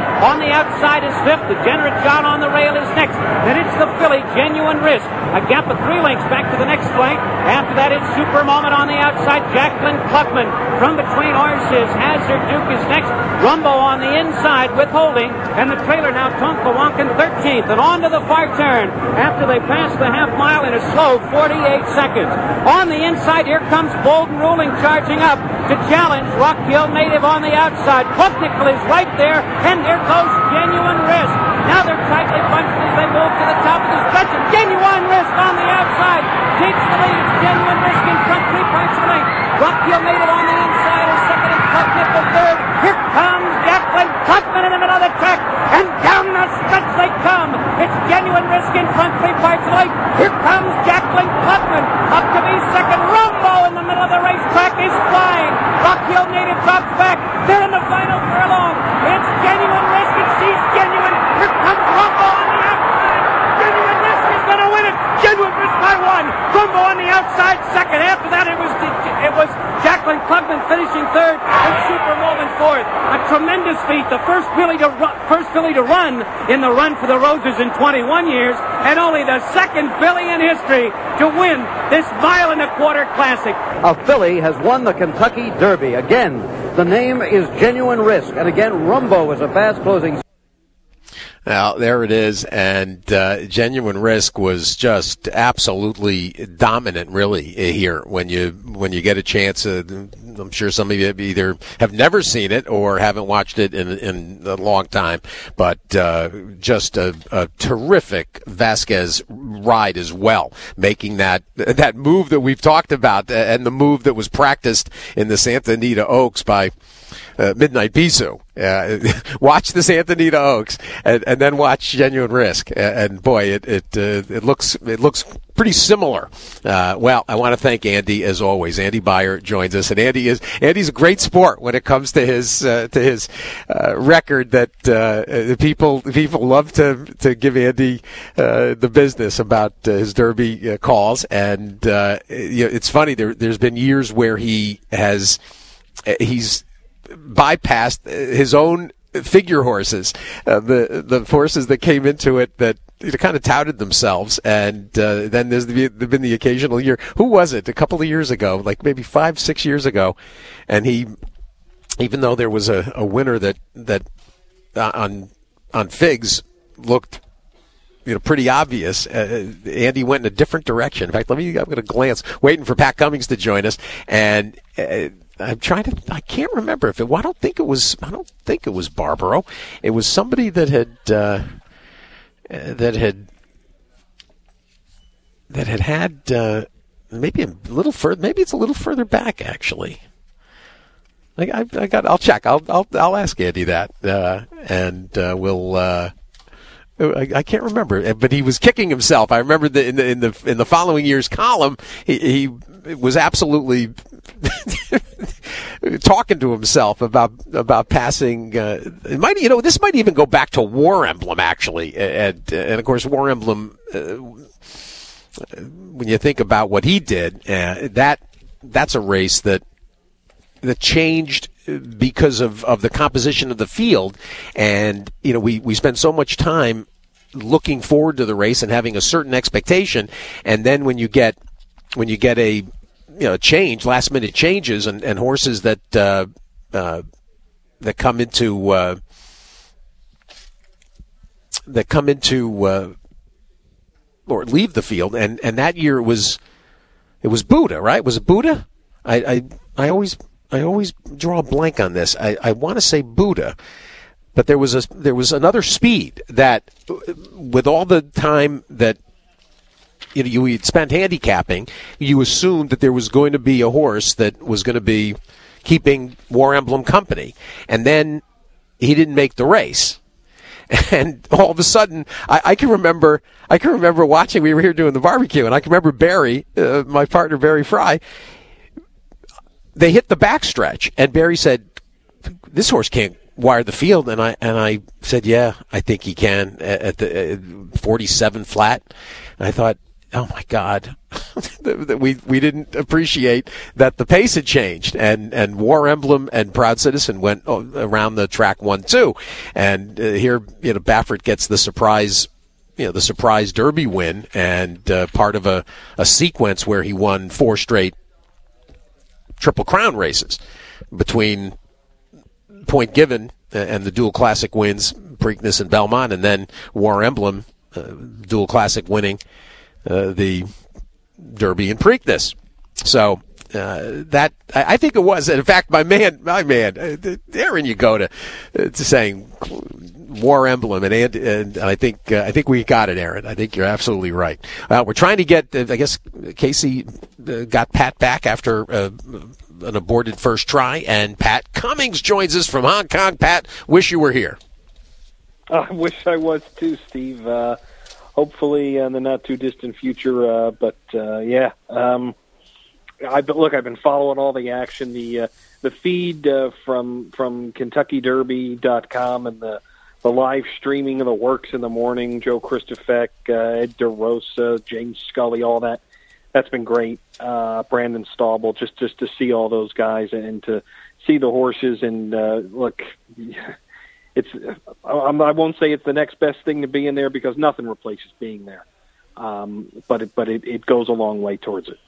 the outside is fifth. Degenerate John on the rail is next. Then it's the filly, Genuine Risk. A gap of three lengths back to the next flank. After that, it's Super Moment on the outside. Jacqueline Cluckman from between horses. Hazard Duke is next. Rumbo on the inside with Holding. And the trailer now, Tonka Wonkin thirteenth. And on to the far turn after they pass the half mile in a slow forty-eight seconds. On the inside, here comes Bolden Ruling charging up to challenge Rock Hill Native on the outside. Bucknickle is right there, and there goes Genuine Risk. Now they're tightly bunched as they move to the top of the stretch, and Genuine Risk on the outside takes the lead. It's Genuine Risk in front, three points of length. Rock Hill Native on the inside is second, and Bucknickle third. Here comes Jacqueline Cluckman in the middle of the track, and down the stretch they come. It's Genuine Risk in front, three points of length. Here comes Jacqueline Cluckman up to be second. Rumbo in the middle of the racetrack is flying. Rock Hill Native drops back. They're in the final furlong. It's Genuine Risk, and she's genuine. Here comes Rumbo on the outside. Genuine Risk is going to win it. Genuine Risk by one. Rumbo on the outside second. After that, it was it was Jacqueline Cluckman finishing third, and Super Moment fourth. A tremendous feat. The first filly to run, first filly to run in the Run for the Roses in twenty-one years, and only the second filly in history to win this mile and a quarter classic. A filly has won the Kentucky Derby. Again, the name is Genuine Risk, and again, Rumbo is a fast-closing. Now, there it is, and uh, Genuine Risk was just absolutely dominant, really, here when you when you get a chance. Uh, I'm sure some of you either have never seen it or haven't watched it in, in a long time, but uh, just a, a terrific Vasquez ride as well, making that that move that we've talked about and the move that was practiced in the Santa Anita Oaks by Uh, Midnight Bisou. Uh, watch the Santa Anita Oaks, and, and then watch Genuine Risk. And, and boy, it it uh, it looks it looks pretty similar. Uh, well, I want to thank Andy as always. Andy Beyer joins us, and Andy is Andy's a great sport when it comes to his uh, to his uh, record. That uh, people people love to to give Andy uh, the business about uh, his Derby uh, calls, and uh, you know, it's funny. There there's been years where he has he's bypassed his own figure horses, uh, the the horses that came into it that you know, kind of touted themselves, and uh, then there's the, there's been the occasional year. Who was it? A couple of years ago, like maybe five, six years ago, and he, even though there was a, a winner that that uh, on on figs looked, you know, pretty obvious. Uh, Andy went in a different direction. In fact, let me, I'm going to glance, waiting for Pat Cummings to join us, and uh, I'm trying to, I can't remember if it, well, I don't think it was, I don't think it was Barbaro. It was somebody that had, uh, that had, that had had, uh, maybe a little further, maybe it's a little further back, actually. I, I, I got, I'll check. I'll, I'll, I'll ask Andy that, uh, and, uh, we'll, uh, I, I can't remember, but he was kicking himself. I remember the, in the in the in the following year's column, he, he was absolutely talking to himself about about passing. Uh, it might, you know, this might even go back to War Emblem, actually, and and of course, War Emblem. Uh, when you think about what he did, uh, that that's a race that that changed because of, of the composition of the field. And, you know, we, we spend so much time looking forward to the race and having a certain expectation. And then when you get, when you get a, you know, change, last minute changes and, and horses that, uh, uh, that come into, uh, that come into, uh, or leave the field. And, and that year it was, it was Buddha, right? Was it Buddha? I, I, I always, I always draw a blank on this. I, I want to say Buddha, but there was a there was another speed that, with all the time that you know you had spent handicapping, you assumed that there was going to be a horse that was going to be keeping War Emblem company, and then he didn't make the race. And all of a sudden, I, I can remember. I can remember watching. We were here doing the barbecue, and I can remember Barry, uh, my partner Barry Fry. They hit the backstretch, and Barry said, "This horse can't wire the field." And I and I said, "Yeah, I think he can." At the uh, forty-seven flat, and I thought, oh my God, we we didn't appreciate that the pace had changed, and, and War Emblem and Proud Citizen went around the track one two, and uh, here you know Baffert gets the surprise, you know the surprise Derby win, and uh, part of a, a sequence where he won four straight Triple Crown races between Point Given and the Dual Classic wins, Preakness and Belmont, and then War Emblem, uh, Dual Classic winning uh, the Derby and Preakness. So uh, that I, I think it was. And in fact, my man, my man, uh, Aaron, you go to uh, to saying War Emblem, and and, and I think uh, I think we got it, Aaron. I think you're absolutely right. Uh, we're trying to get. Uh, I guess Casey uh, got Pat back after uh, an aborted first try, and Pat Cummings joins us from Hong Kong. Pat, wish you were here. I wish I was too, Steve. Uh, hopefully in the not-too-distant future. Uh, but, uh, yeah, um, I look, I've been following all the action. The uh, the feed uh, from from Kentucky Derby dot com and the, the live streaming of the works in the morning, Joe Christofek, uh, Ed DeRosa, James Scully, all that, that's been great. Uh, Brandon Staubel, just, just to see all those guys and to see the horses. And, uh, look... It's I won't say it's the next best thing to be in there because nothing replaces being there, um, but it, but it, it goes a long way towards it.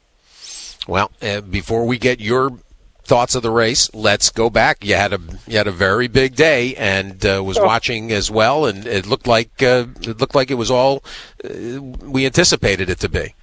Well, uh, before we get your thoughts of the race, let's go back. You had a you had a very big day and uh, was oh. watching as well, and it looked like uh, it looked like it was all uh, we anticipated it to be.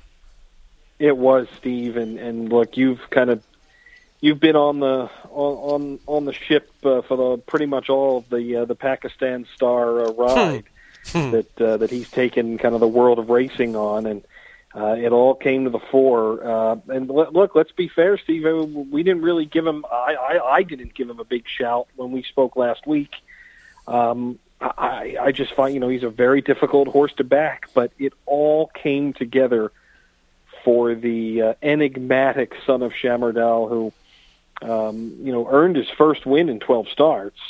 It was, Steve, and, and look, you've kind of. You've been on the on on the ship uh, for the pretty much all of the uh, the Pakistan Star uh, ride hmm. that uh, that he's taken kind of the world of racing on, and uh, it all came to the fore. Uh, and l- look, let's be fair, Steve. We didn't really give him. I, I I didn't give him a big shout when we spoke last week. Um, I I just find you know he's a very difficult horse to back, but it all came together for the uh, enigmatic son of Shamardal, who. Um, you know, earned his first win in twelve starts,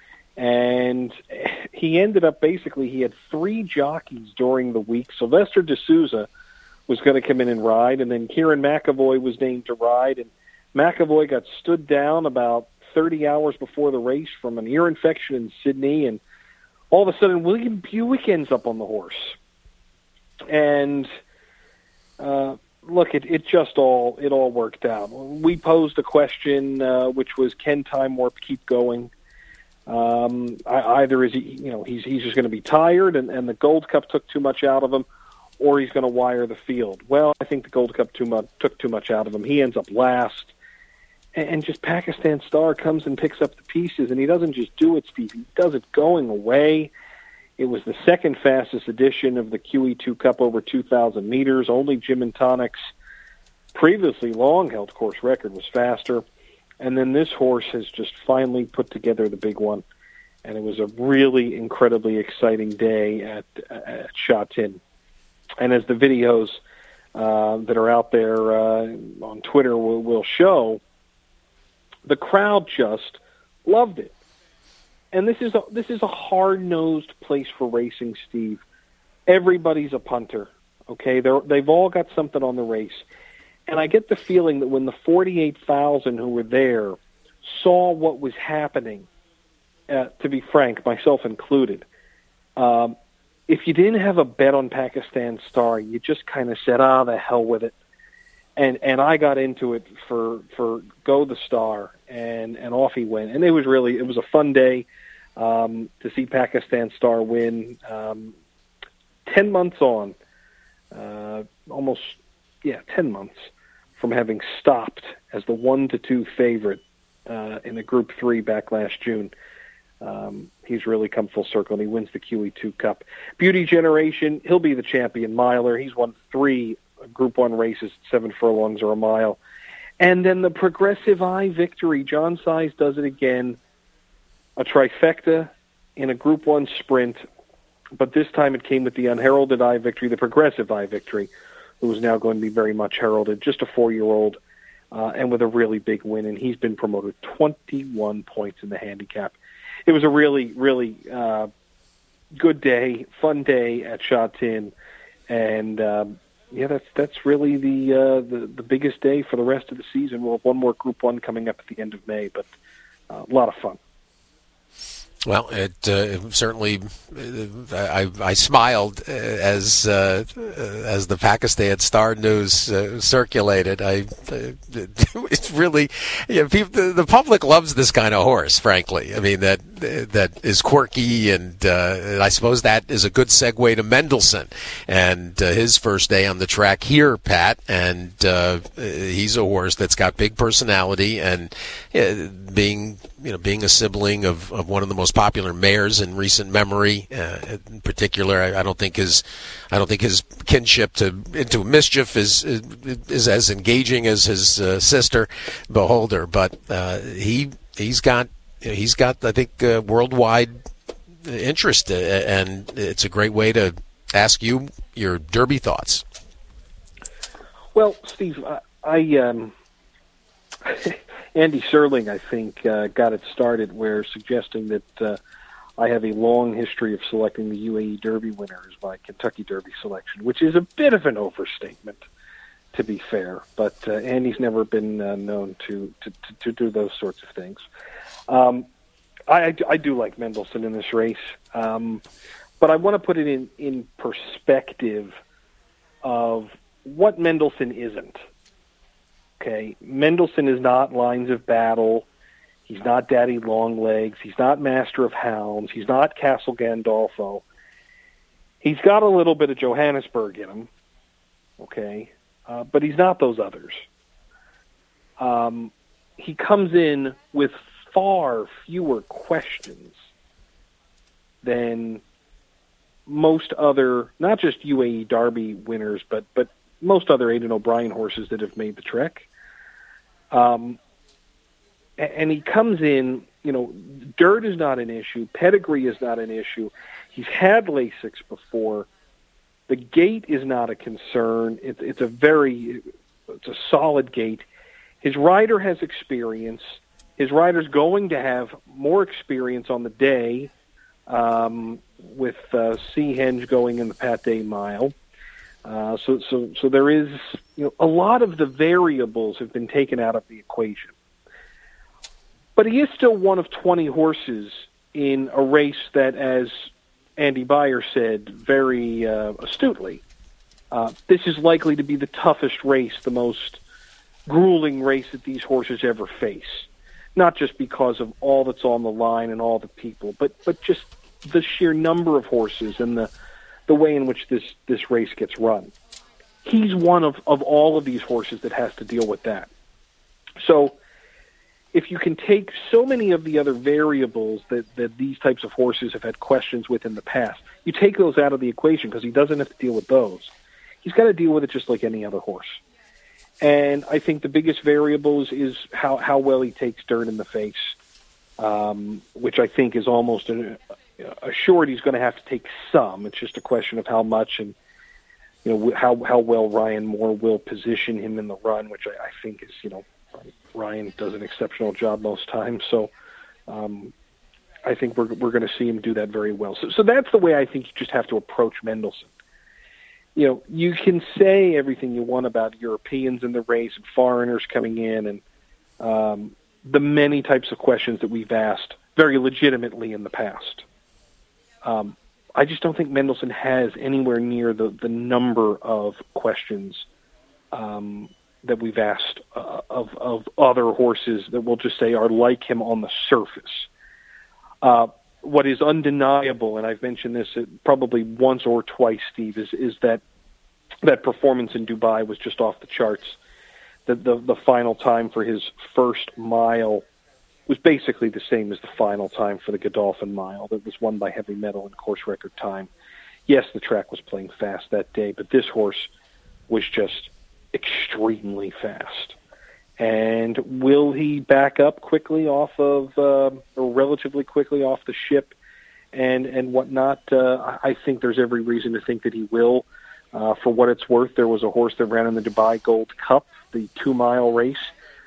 and he ended up basically, he had three jockeys during the week. Sylvester D'Souza was going to come in and ride, and then Kieran McAvoy was named to ride, and McAvoy got stood down about thirty hours before the race from an ear infection in Sydney, and all of a sudden William Buick ends up on the horse. And, uh, Look, it, it just all it all worked out. We posed a question, uh, which was, can Time Warp keep going? Um, I, either is he, you know, he's he's just going to be tired, and, and the Gold Cup took too much out of him, or he's going to wire the field. Well, I think the Gold Cup too much took too much out of him. He ends up last, and, and just Pakistan Star comes and picks up the pieces, and he doesn't just do it, Steve. He does it going away. It was the second fastest edition of the Q E two Cup over two thousand meters. Only Jim and Tonic's previously long-held course record was faster. And then this horse has just finally put together the big one. And it was a really incredibly exciting day at, at Sha Tin. And as the videos uh, that are out there uh, on Twitter will, will show, the crowd just loved it. And this is a, this is a hard-nosed place for racing, Steve. Everybody's a punter, okay? They're, they've all got something on the race. And I get the feeling that when the forty-eight thousand who were there saw what was happening, uh, to be frank, myself included, um, if you didn't have a bet on Pakistan Star, you just kind of said, ah, the hell with it. And and I got into it for, for Go the Star, and, and off he went. And it was really, it was a fun day. Um, to see Pakistan Star win, um, ten months on, uh, almost, yeah, ten months from having stopped as the one to two favorite uh, in the Group Three back last June. Um, he's really come full circle, and he wins the Q E two Cup. Beauty Generation, he'll be the champion miler. He's won three Group One races, seven furlongs or a mile. And then the Progressive Eye victory. John Size does it again. A trifecta in a Group One sprint, but this time it came with the unheralded Eye victory, the Progressive Eye victory, who is now going to be very much heralded, just a four-year-old, uh, and with a really big win, and he's been promoted twenty-one points in the handicap. It was a really, really uh, good day, fun day at Sha Tin, and, uh, yeah, that's that's really the, uh, the the biggest day for the rest of the season. We'll have one more Group One coming up at the end of May, but uh, a lot of fun. Well, it, uh, it certainly. Uh, I, I smiled as uh, as the Pakistan Star news uh, circulated. I uh, it's really you know, people, the, the public loves this kind of horse. Frankly, I mean that that is quirky, and, uh, and I suppose that is a good segue to Mendelssohn and uh, his first day on the track here, Pat. And uh, he's a horse that's got big personality, and uh, being you know being a sibling of, of one of the most popular mares in recent memory. Uh, in particular, I, I don't think his, I don't think his kinship to into mischief is is, is as engaging as his uh, sister, Beholder. But uh, he he's got he's got I think uh, worldwide interest, uh, and it's a great way to ask you your Derby thoughts. Well, Steve, I. I um... Andy Serling, I think, uh, got it started where suggesting that uh, I have a long history of selecting the U A E Derby winner as my Kentucky Derby selection, which is a bit of an overstatement, to be fair. But uh, Andy's never been uh, known to, to, to, to do those sorts of things. Um, I, I do like Mendelssohn in this race, um, but I want to put it in, in perspective of what Mendelssohn isn't. Okay, Mendelssohn is not Lines of Battle. He's not Daddy Longlegs. He's not Master of Hounds. He's not Castle Gandolfo. He's got a little bit of Johannesburg in him, okay, uh, but he's not those others. Um, he comes in with far fewer questions than most other, not just U A E Derby winners, but but most other Aidan O'Brien horses that have made the trek. Um, and he comes in, you know, dirt is not an issue. Pedigree is not an issue. He's had Lasix before. The gait is not a concern. It's, it's a very, it's a solid gait. His rider has experience. His rider's going to have more experience on the day um, with uh, Seahenge going in the Pat Day Mile. Uh, so, so, so there is, you know, a lot of the variables have been taken out of the equation. But he is still one of twenty horses in a race that, as Andy Beyer said very uh, astutely, uh, this is likely to be the toughest race, the most grueling race that these horses ever face. Not just because of all that's on the line and all the people, but, but just the sheer number of horses and the the way in which this, this race gets run. He's one of, of all of these horses that has to deal with that. So if you can take so many of the other variables that, that these types of horses have had questions with in the past, you take those out of the equation because he doesn't have to deal with those. He's got to deal with it just like any other horse. And I think the biggest variables is how, how well he takes dirt in the face, um, which I think is almost an assured he's going to have to take some. It's just a question of how much and, you know, how how well Ryan Moore will position him in the run, which I, I think is, you know, Ryan does an exceptional job most times. So um, I think we're we're going to see him do that very well. So, so that's the way I think you just have to approach Mendelssohn. You know, you can say everything you want about Europeans in the race and foreigners coming in and um, the many types of questions that we've asked very legitimately in the past. Um, I just don't think Mendelssohn has anywhere near the, the number of questions um, that we've asked uh, of, of other horses that we'll just say are like him on the surface. Uh, what is undeniable, and I've mentioned this probably once or twice, Steve, is, is that that performance in Dubai was just off the charts. The, the, the final time for his first mile was basically the same as the final time for the Godolphin Mile that was won by Heavy Metal in course record time. Yes, the track was playing fast that day, but this horse was just extremely fast. And will he back up quickly off of, uh, or relatively quickly off the ship and, and whatnot? Uh, I think there's every reason to think that he will. Uh, for what it's worth, there was a horse that ran in the Dubai Gold Cup, the two-mile race,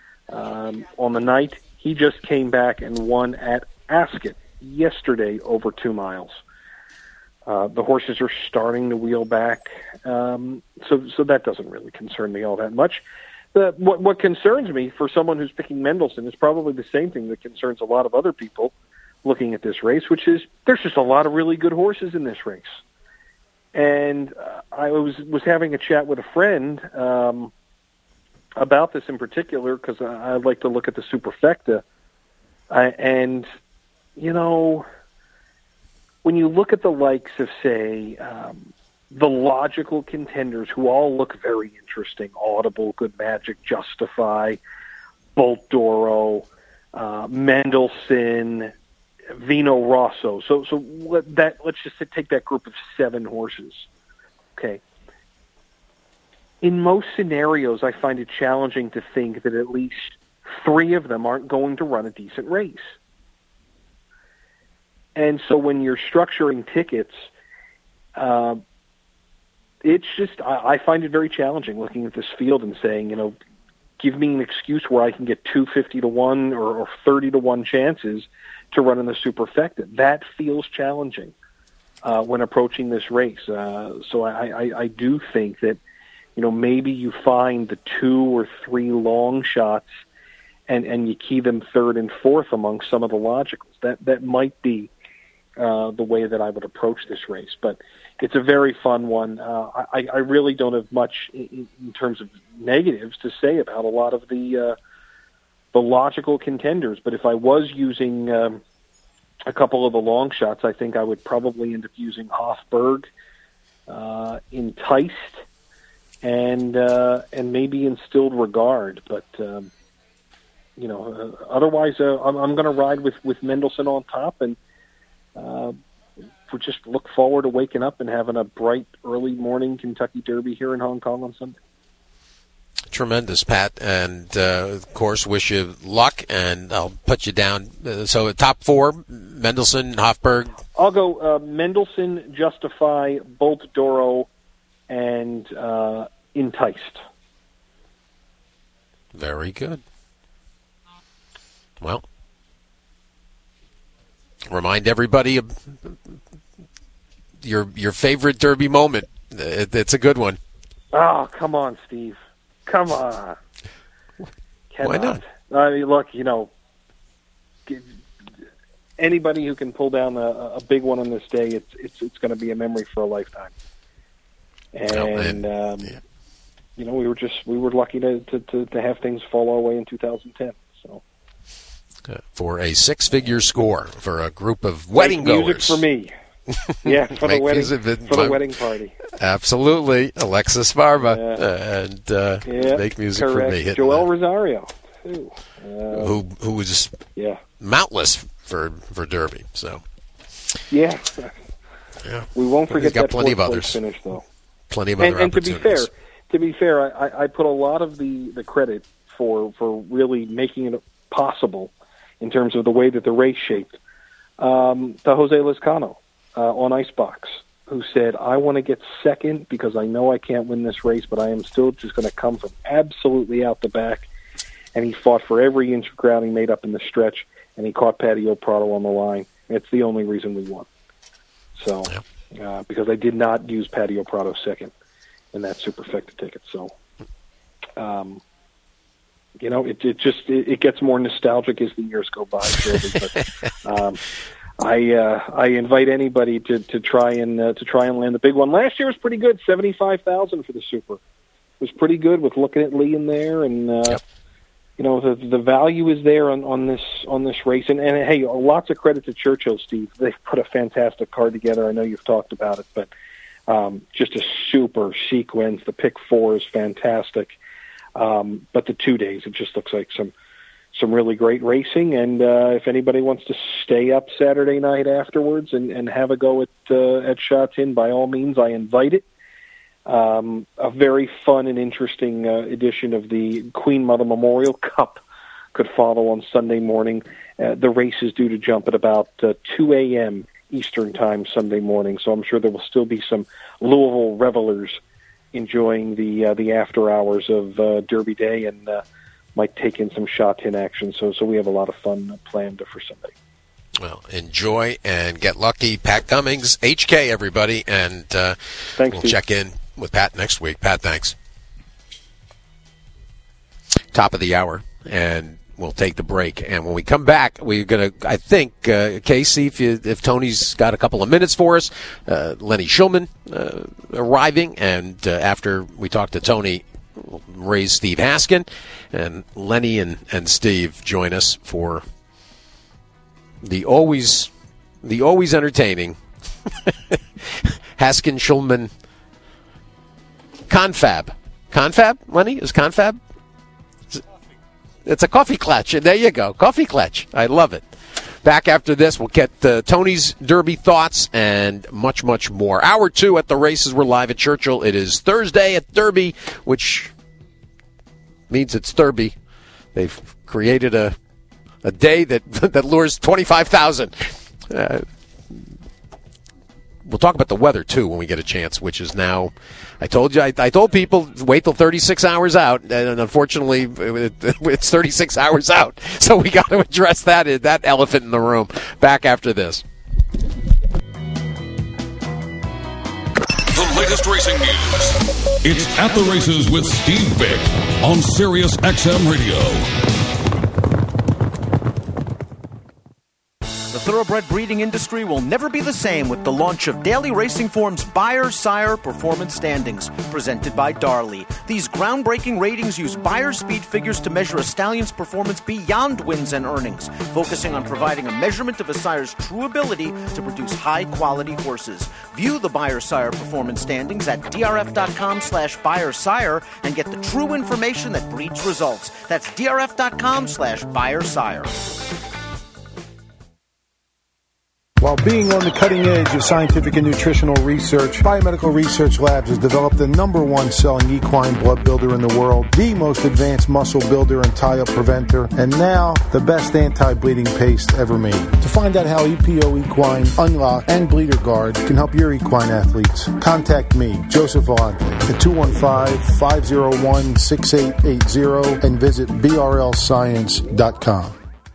um, on the night. He just came back and won at Ascot yesterday over two miles. Uh, the horses are starting to wheel back, um, so so that doesn't really concern me all that much. The, what, what concerns me for someone who's picking Mendelssohn is probably the same thing that concerns a lot of other people looking at this race, which is there's just a lot of really good horses in this race. And uh, I was was having a chat with a friend um, about this in particular because I, I like to look at the Superfecta, uh, and you know, when you look at the likes of, say, um, the logical contenders who all look very interesting, Audible, Good Magic, Justify, Bolt Doro, uh, Mendelssohn, Vino Rosso. So, so let that let's just take that group of seven horses. Okay. In most scenarios, I find it challenging to think that at least three of them aren't going to run a decent race. And so when you're structuring tickets, uh, it's just, I, I find it very challenging looking at this field and saying, you know, give me an excuse where I can get two fifty to one or, or thirty to one chances to run in the Superfecta. That feels challenging uh, when approaching this race. Uh, so I, I, I do think that, you know, maybe you find the two or three long shots and, and you key them third and fourth among some of the logicals. That, that might be Uh, the way that I would approach this race. But it's a very fun one. Uh, I, I really don't have much in, in terms of negatives to say about a lot of the uh, the logical contenders. But if I was using um, a couple of the long shots, I think I would probably end up using Hofburg, uh, Enticed, and uh, and maybe Instilled Regard. But um, you know, uh, otherwise, uh, I'm, I'm going to ride with with Mendelssohn on top, and Uh, we just look forward to waking up and having a bright, early morning Kentucky Derby here in Hong Kong on Sunday. Tremendous, Pat. And, uh, of course, wish you luck, and I'll put you down. Uh, so top four, Mendelssohn, Hofburg. I'll go uh, Mendelssohn, Justify, Bolt Doro, and uh, Enticed. Very good. Well, remind everybody of your your favorite Derby moment. It, it's a good one. Oh, come on, Steve. Come on. Cannot. Why not? I mean, look, you know, anybody who can pull down a, a big one on this day, it's it's it's going to be a memory for a lifetime. And, oh, and um, yeah. you know, we were just we were lucky to, to, to, to have things fall our way in two thousand ten. So. For a six-figure score for a group of wedding Make goers. Music for me. Yeah, for the wedding music, for the wedding party. Absolutely, Alexis Barba, yeah. uh, and uh, yeah, make music correct. for me. Joel that. Rosario, too. Uh, who who was yeah. mountless for for Derby. So yeah, yeah. We won't forget got that plenty of others. Finish though. Plenty of and, other and to be opportunities. fair, to be fair, I, I put a lot of the, the credit for for really making it possible in terms of the way that the race shaped. Um, to Jose Lezcano uh, on Icebox, who said, I want to get second because I know I can't win this race, but I am still just going to come from absolutely out the back. And he fought for every inch of ground he made up in the stretch, and he caught Patio Prado on the line. It's the only reason we won. So, uh, because I did not use Patio Prado second in that Superfecta ticket. So, um, you know, it, it just it, it gets more nostalgic as the years go by. Really. But, um, I uh, I invite anybody to, to try and uh, to try and land the big one. Last year was pretty good, seventy five thousand for the Super. It was pretty good with looking at Lee in there, and uh, yep. you know the the value is there on, on this on this race. And, and hey, lots of credit to Churchill, Steve. They've put a fantastic card together. I know you've talked about it, but um, just a super sequence. The pick four is fantastic. Um, but the two days, it just looks like some some really great racing. And uh, if anybody wants to stay up Saturday night afterwards and, and have a go at uh, at Sha Tin, by all means, I invite it. Um, a very fun and interesting uh, edition of the Queen Mother Memorial Cup could follow on Sunday morning. Uh, the race is due to jump at about uh, two a.m. Eastern Time Sunday morning, so I'm sure there will still be some Louisville revelers enjoying the uh, the after hours of uh, Derby Day, and uh, might take in some Sha Tin action. So, so we have a lot of fun planned for Sunday. Well, enjoy and get lucky. Pat Cummings, H K, everybody, and uh, thanks, we'll Steve. check in with Pat next week. Pat, thanks. Top of the hour, and we'll take the break. And when we come back, we're going to, I think, uh, Casey, if, you, if Tony's got a couple of minutes for us, uh, Lenny Shulman uh, arriving, and uh, after we talk to Tony, we'll raise Steve Haskin, and Lenny and, and Steve join us for the always the always entertaining Haskin Shulman confab. Confab, Lenny? Is confab? It's a coffee clutch. There you go. Coffee clutch. I love it. Back after this, we'll get uh, Tony's Derby thoughts and much, much more. Hour two at the races. We're live at Churchill. It is Thursday at Derby, which means it's Derby. They've created a a day that that lures twenty-five thousand. Uh, we'll talk about the weather, too, when we get a chance, which is now, I told you, I, I told people, wait till thirty-six hours out, and unfortunately, it, it's thirty-six hours out. So we got to address that, that elephant in the room. Back after this. The latest racing news. It's At the Races with Steve Bick on Sirius X M Radio. The thoroughbred breeding industry will never be the same with the launch of Daily Racing Form's Beyer Sire Performance Standings, presented by Darley. These groundbreaking ratings use Beyer speed figures to measure a stallion's performance beyond wins and earnings, focusing on providing a measurement of a sire's true ability to produce high-quality horses. View the Beyer Sire Performance Standings at drf.com slash Beyer Sire and get the true information that breeds results. That's drf.com slash Beyer Sire. While being on the cutting edge of scientific and nutritional research, Biomedical Research Labs has developed the number one selling equine blood builder in the world, the most advanced muscle builder and tie-up preventer, and now the best anti-bleeding paste ever made. To find out how E P O Equine, Unlock, and Bleeder Guard can help your equine athletes, contact me, Joseph Vaughn, at two one five, five oh one, six eight eight zero and visit b r l science dot com.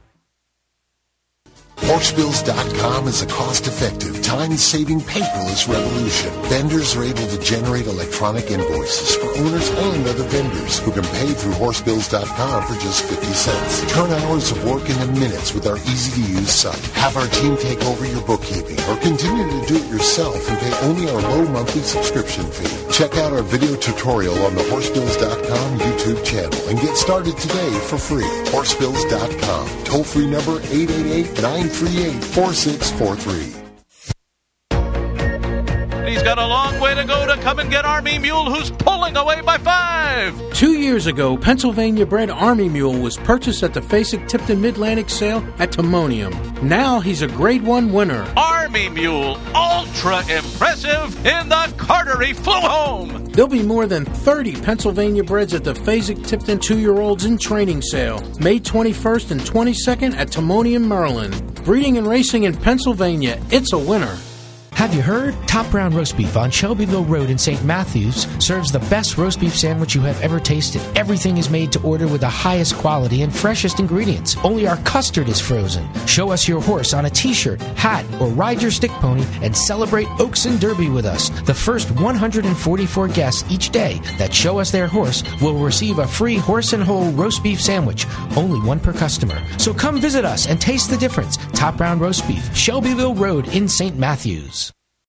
Horsebills dot com is a cost-effective, time-saving paperless revolution. Vendors are able to generate electronic invoices for owners and other vendors who can pay through Horsebills dot com for just fifty cents. Turn hours of work into minutes with our easy-to-use site. Have our team take over your bookkeeping or continue to do it yourself and pay only our low monthly subscription fee. Check out our video tutorial on the Horsebills dot com YouTube channel and get started today for free. Horsebills dot com. Toll-free number eight eight eight, nine three eight, four six four three. He's got a long way to go to come and get Army Mule, who's pulling away by five. Two years ago, Pennsylvania-bred Army Mule was purchased at the Fasig-Tipton Mid-Atlantic sale at Timonium. Now he's a Grade one winner. Army Mule, ultra impressive in the Cartery flew home. There'll be more than thirty Pennsylvania breds at the Fasig-Tipton two-year-olds in training sale, May twenty-first and twenty-second at Timonium, Maryland. Breeding and racing in Pennsylvania, it's a winner. Have you heard? Top Brown Roast Beef on Shelbyville Road in Saint Matthews serves the best roast beef sandwich you have ever tasted. Everything is made to order with the highest quality and freshest ingredients. Only our custard is frozen. Show us your horse on a t-shirt, hat, or ride your stick pony and celebrate Oaks and Derby with us. The first one hundred forty-four guests each day that show us their horse will receive a free horse and whole roast beef sandwich. Only one per customer. So come visit us and taste the difference. Top Brown Roast Beef, Shelbyville Road in Saint Matthews.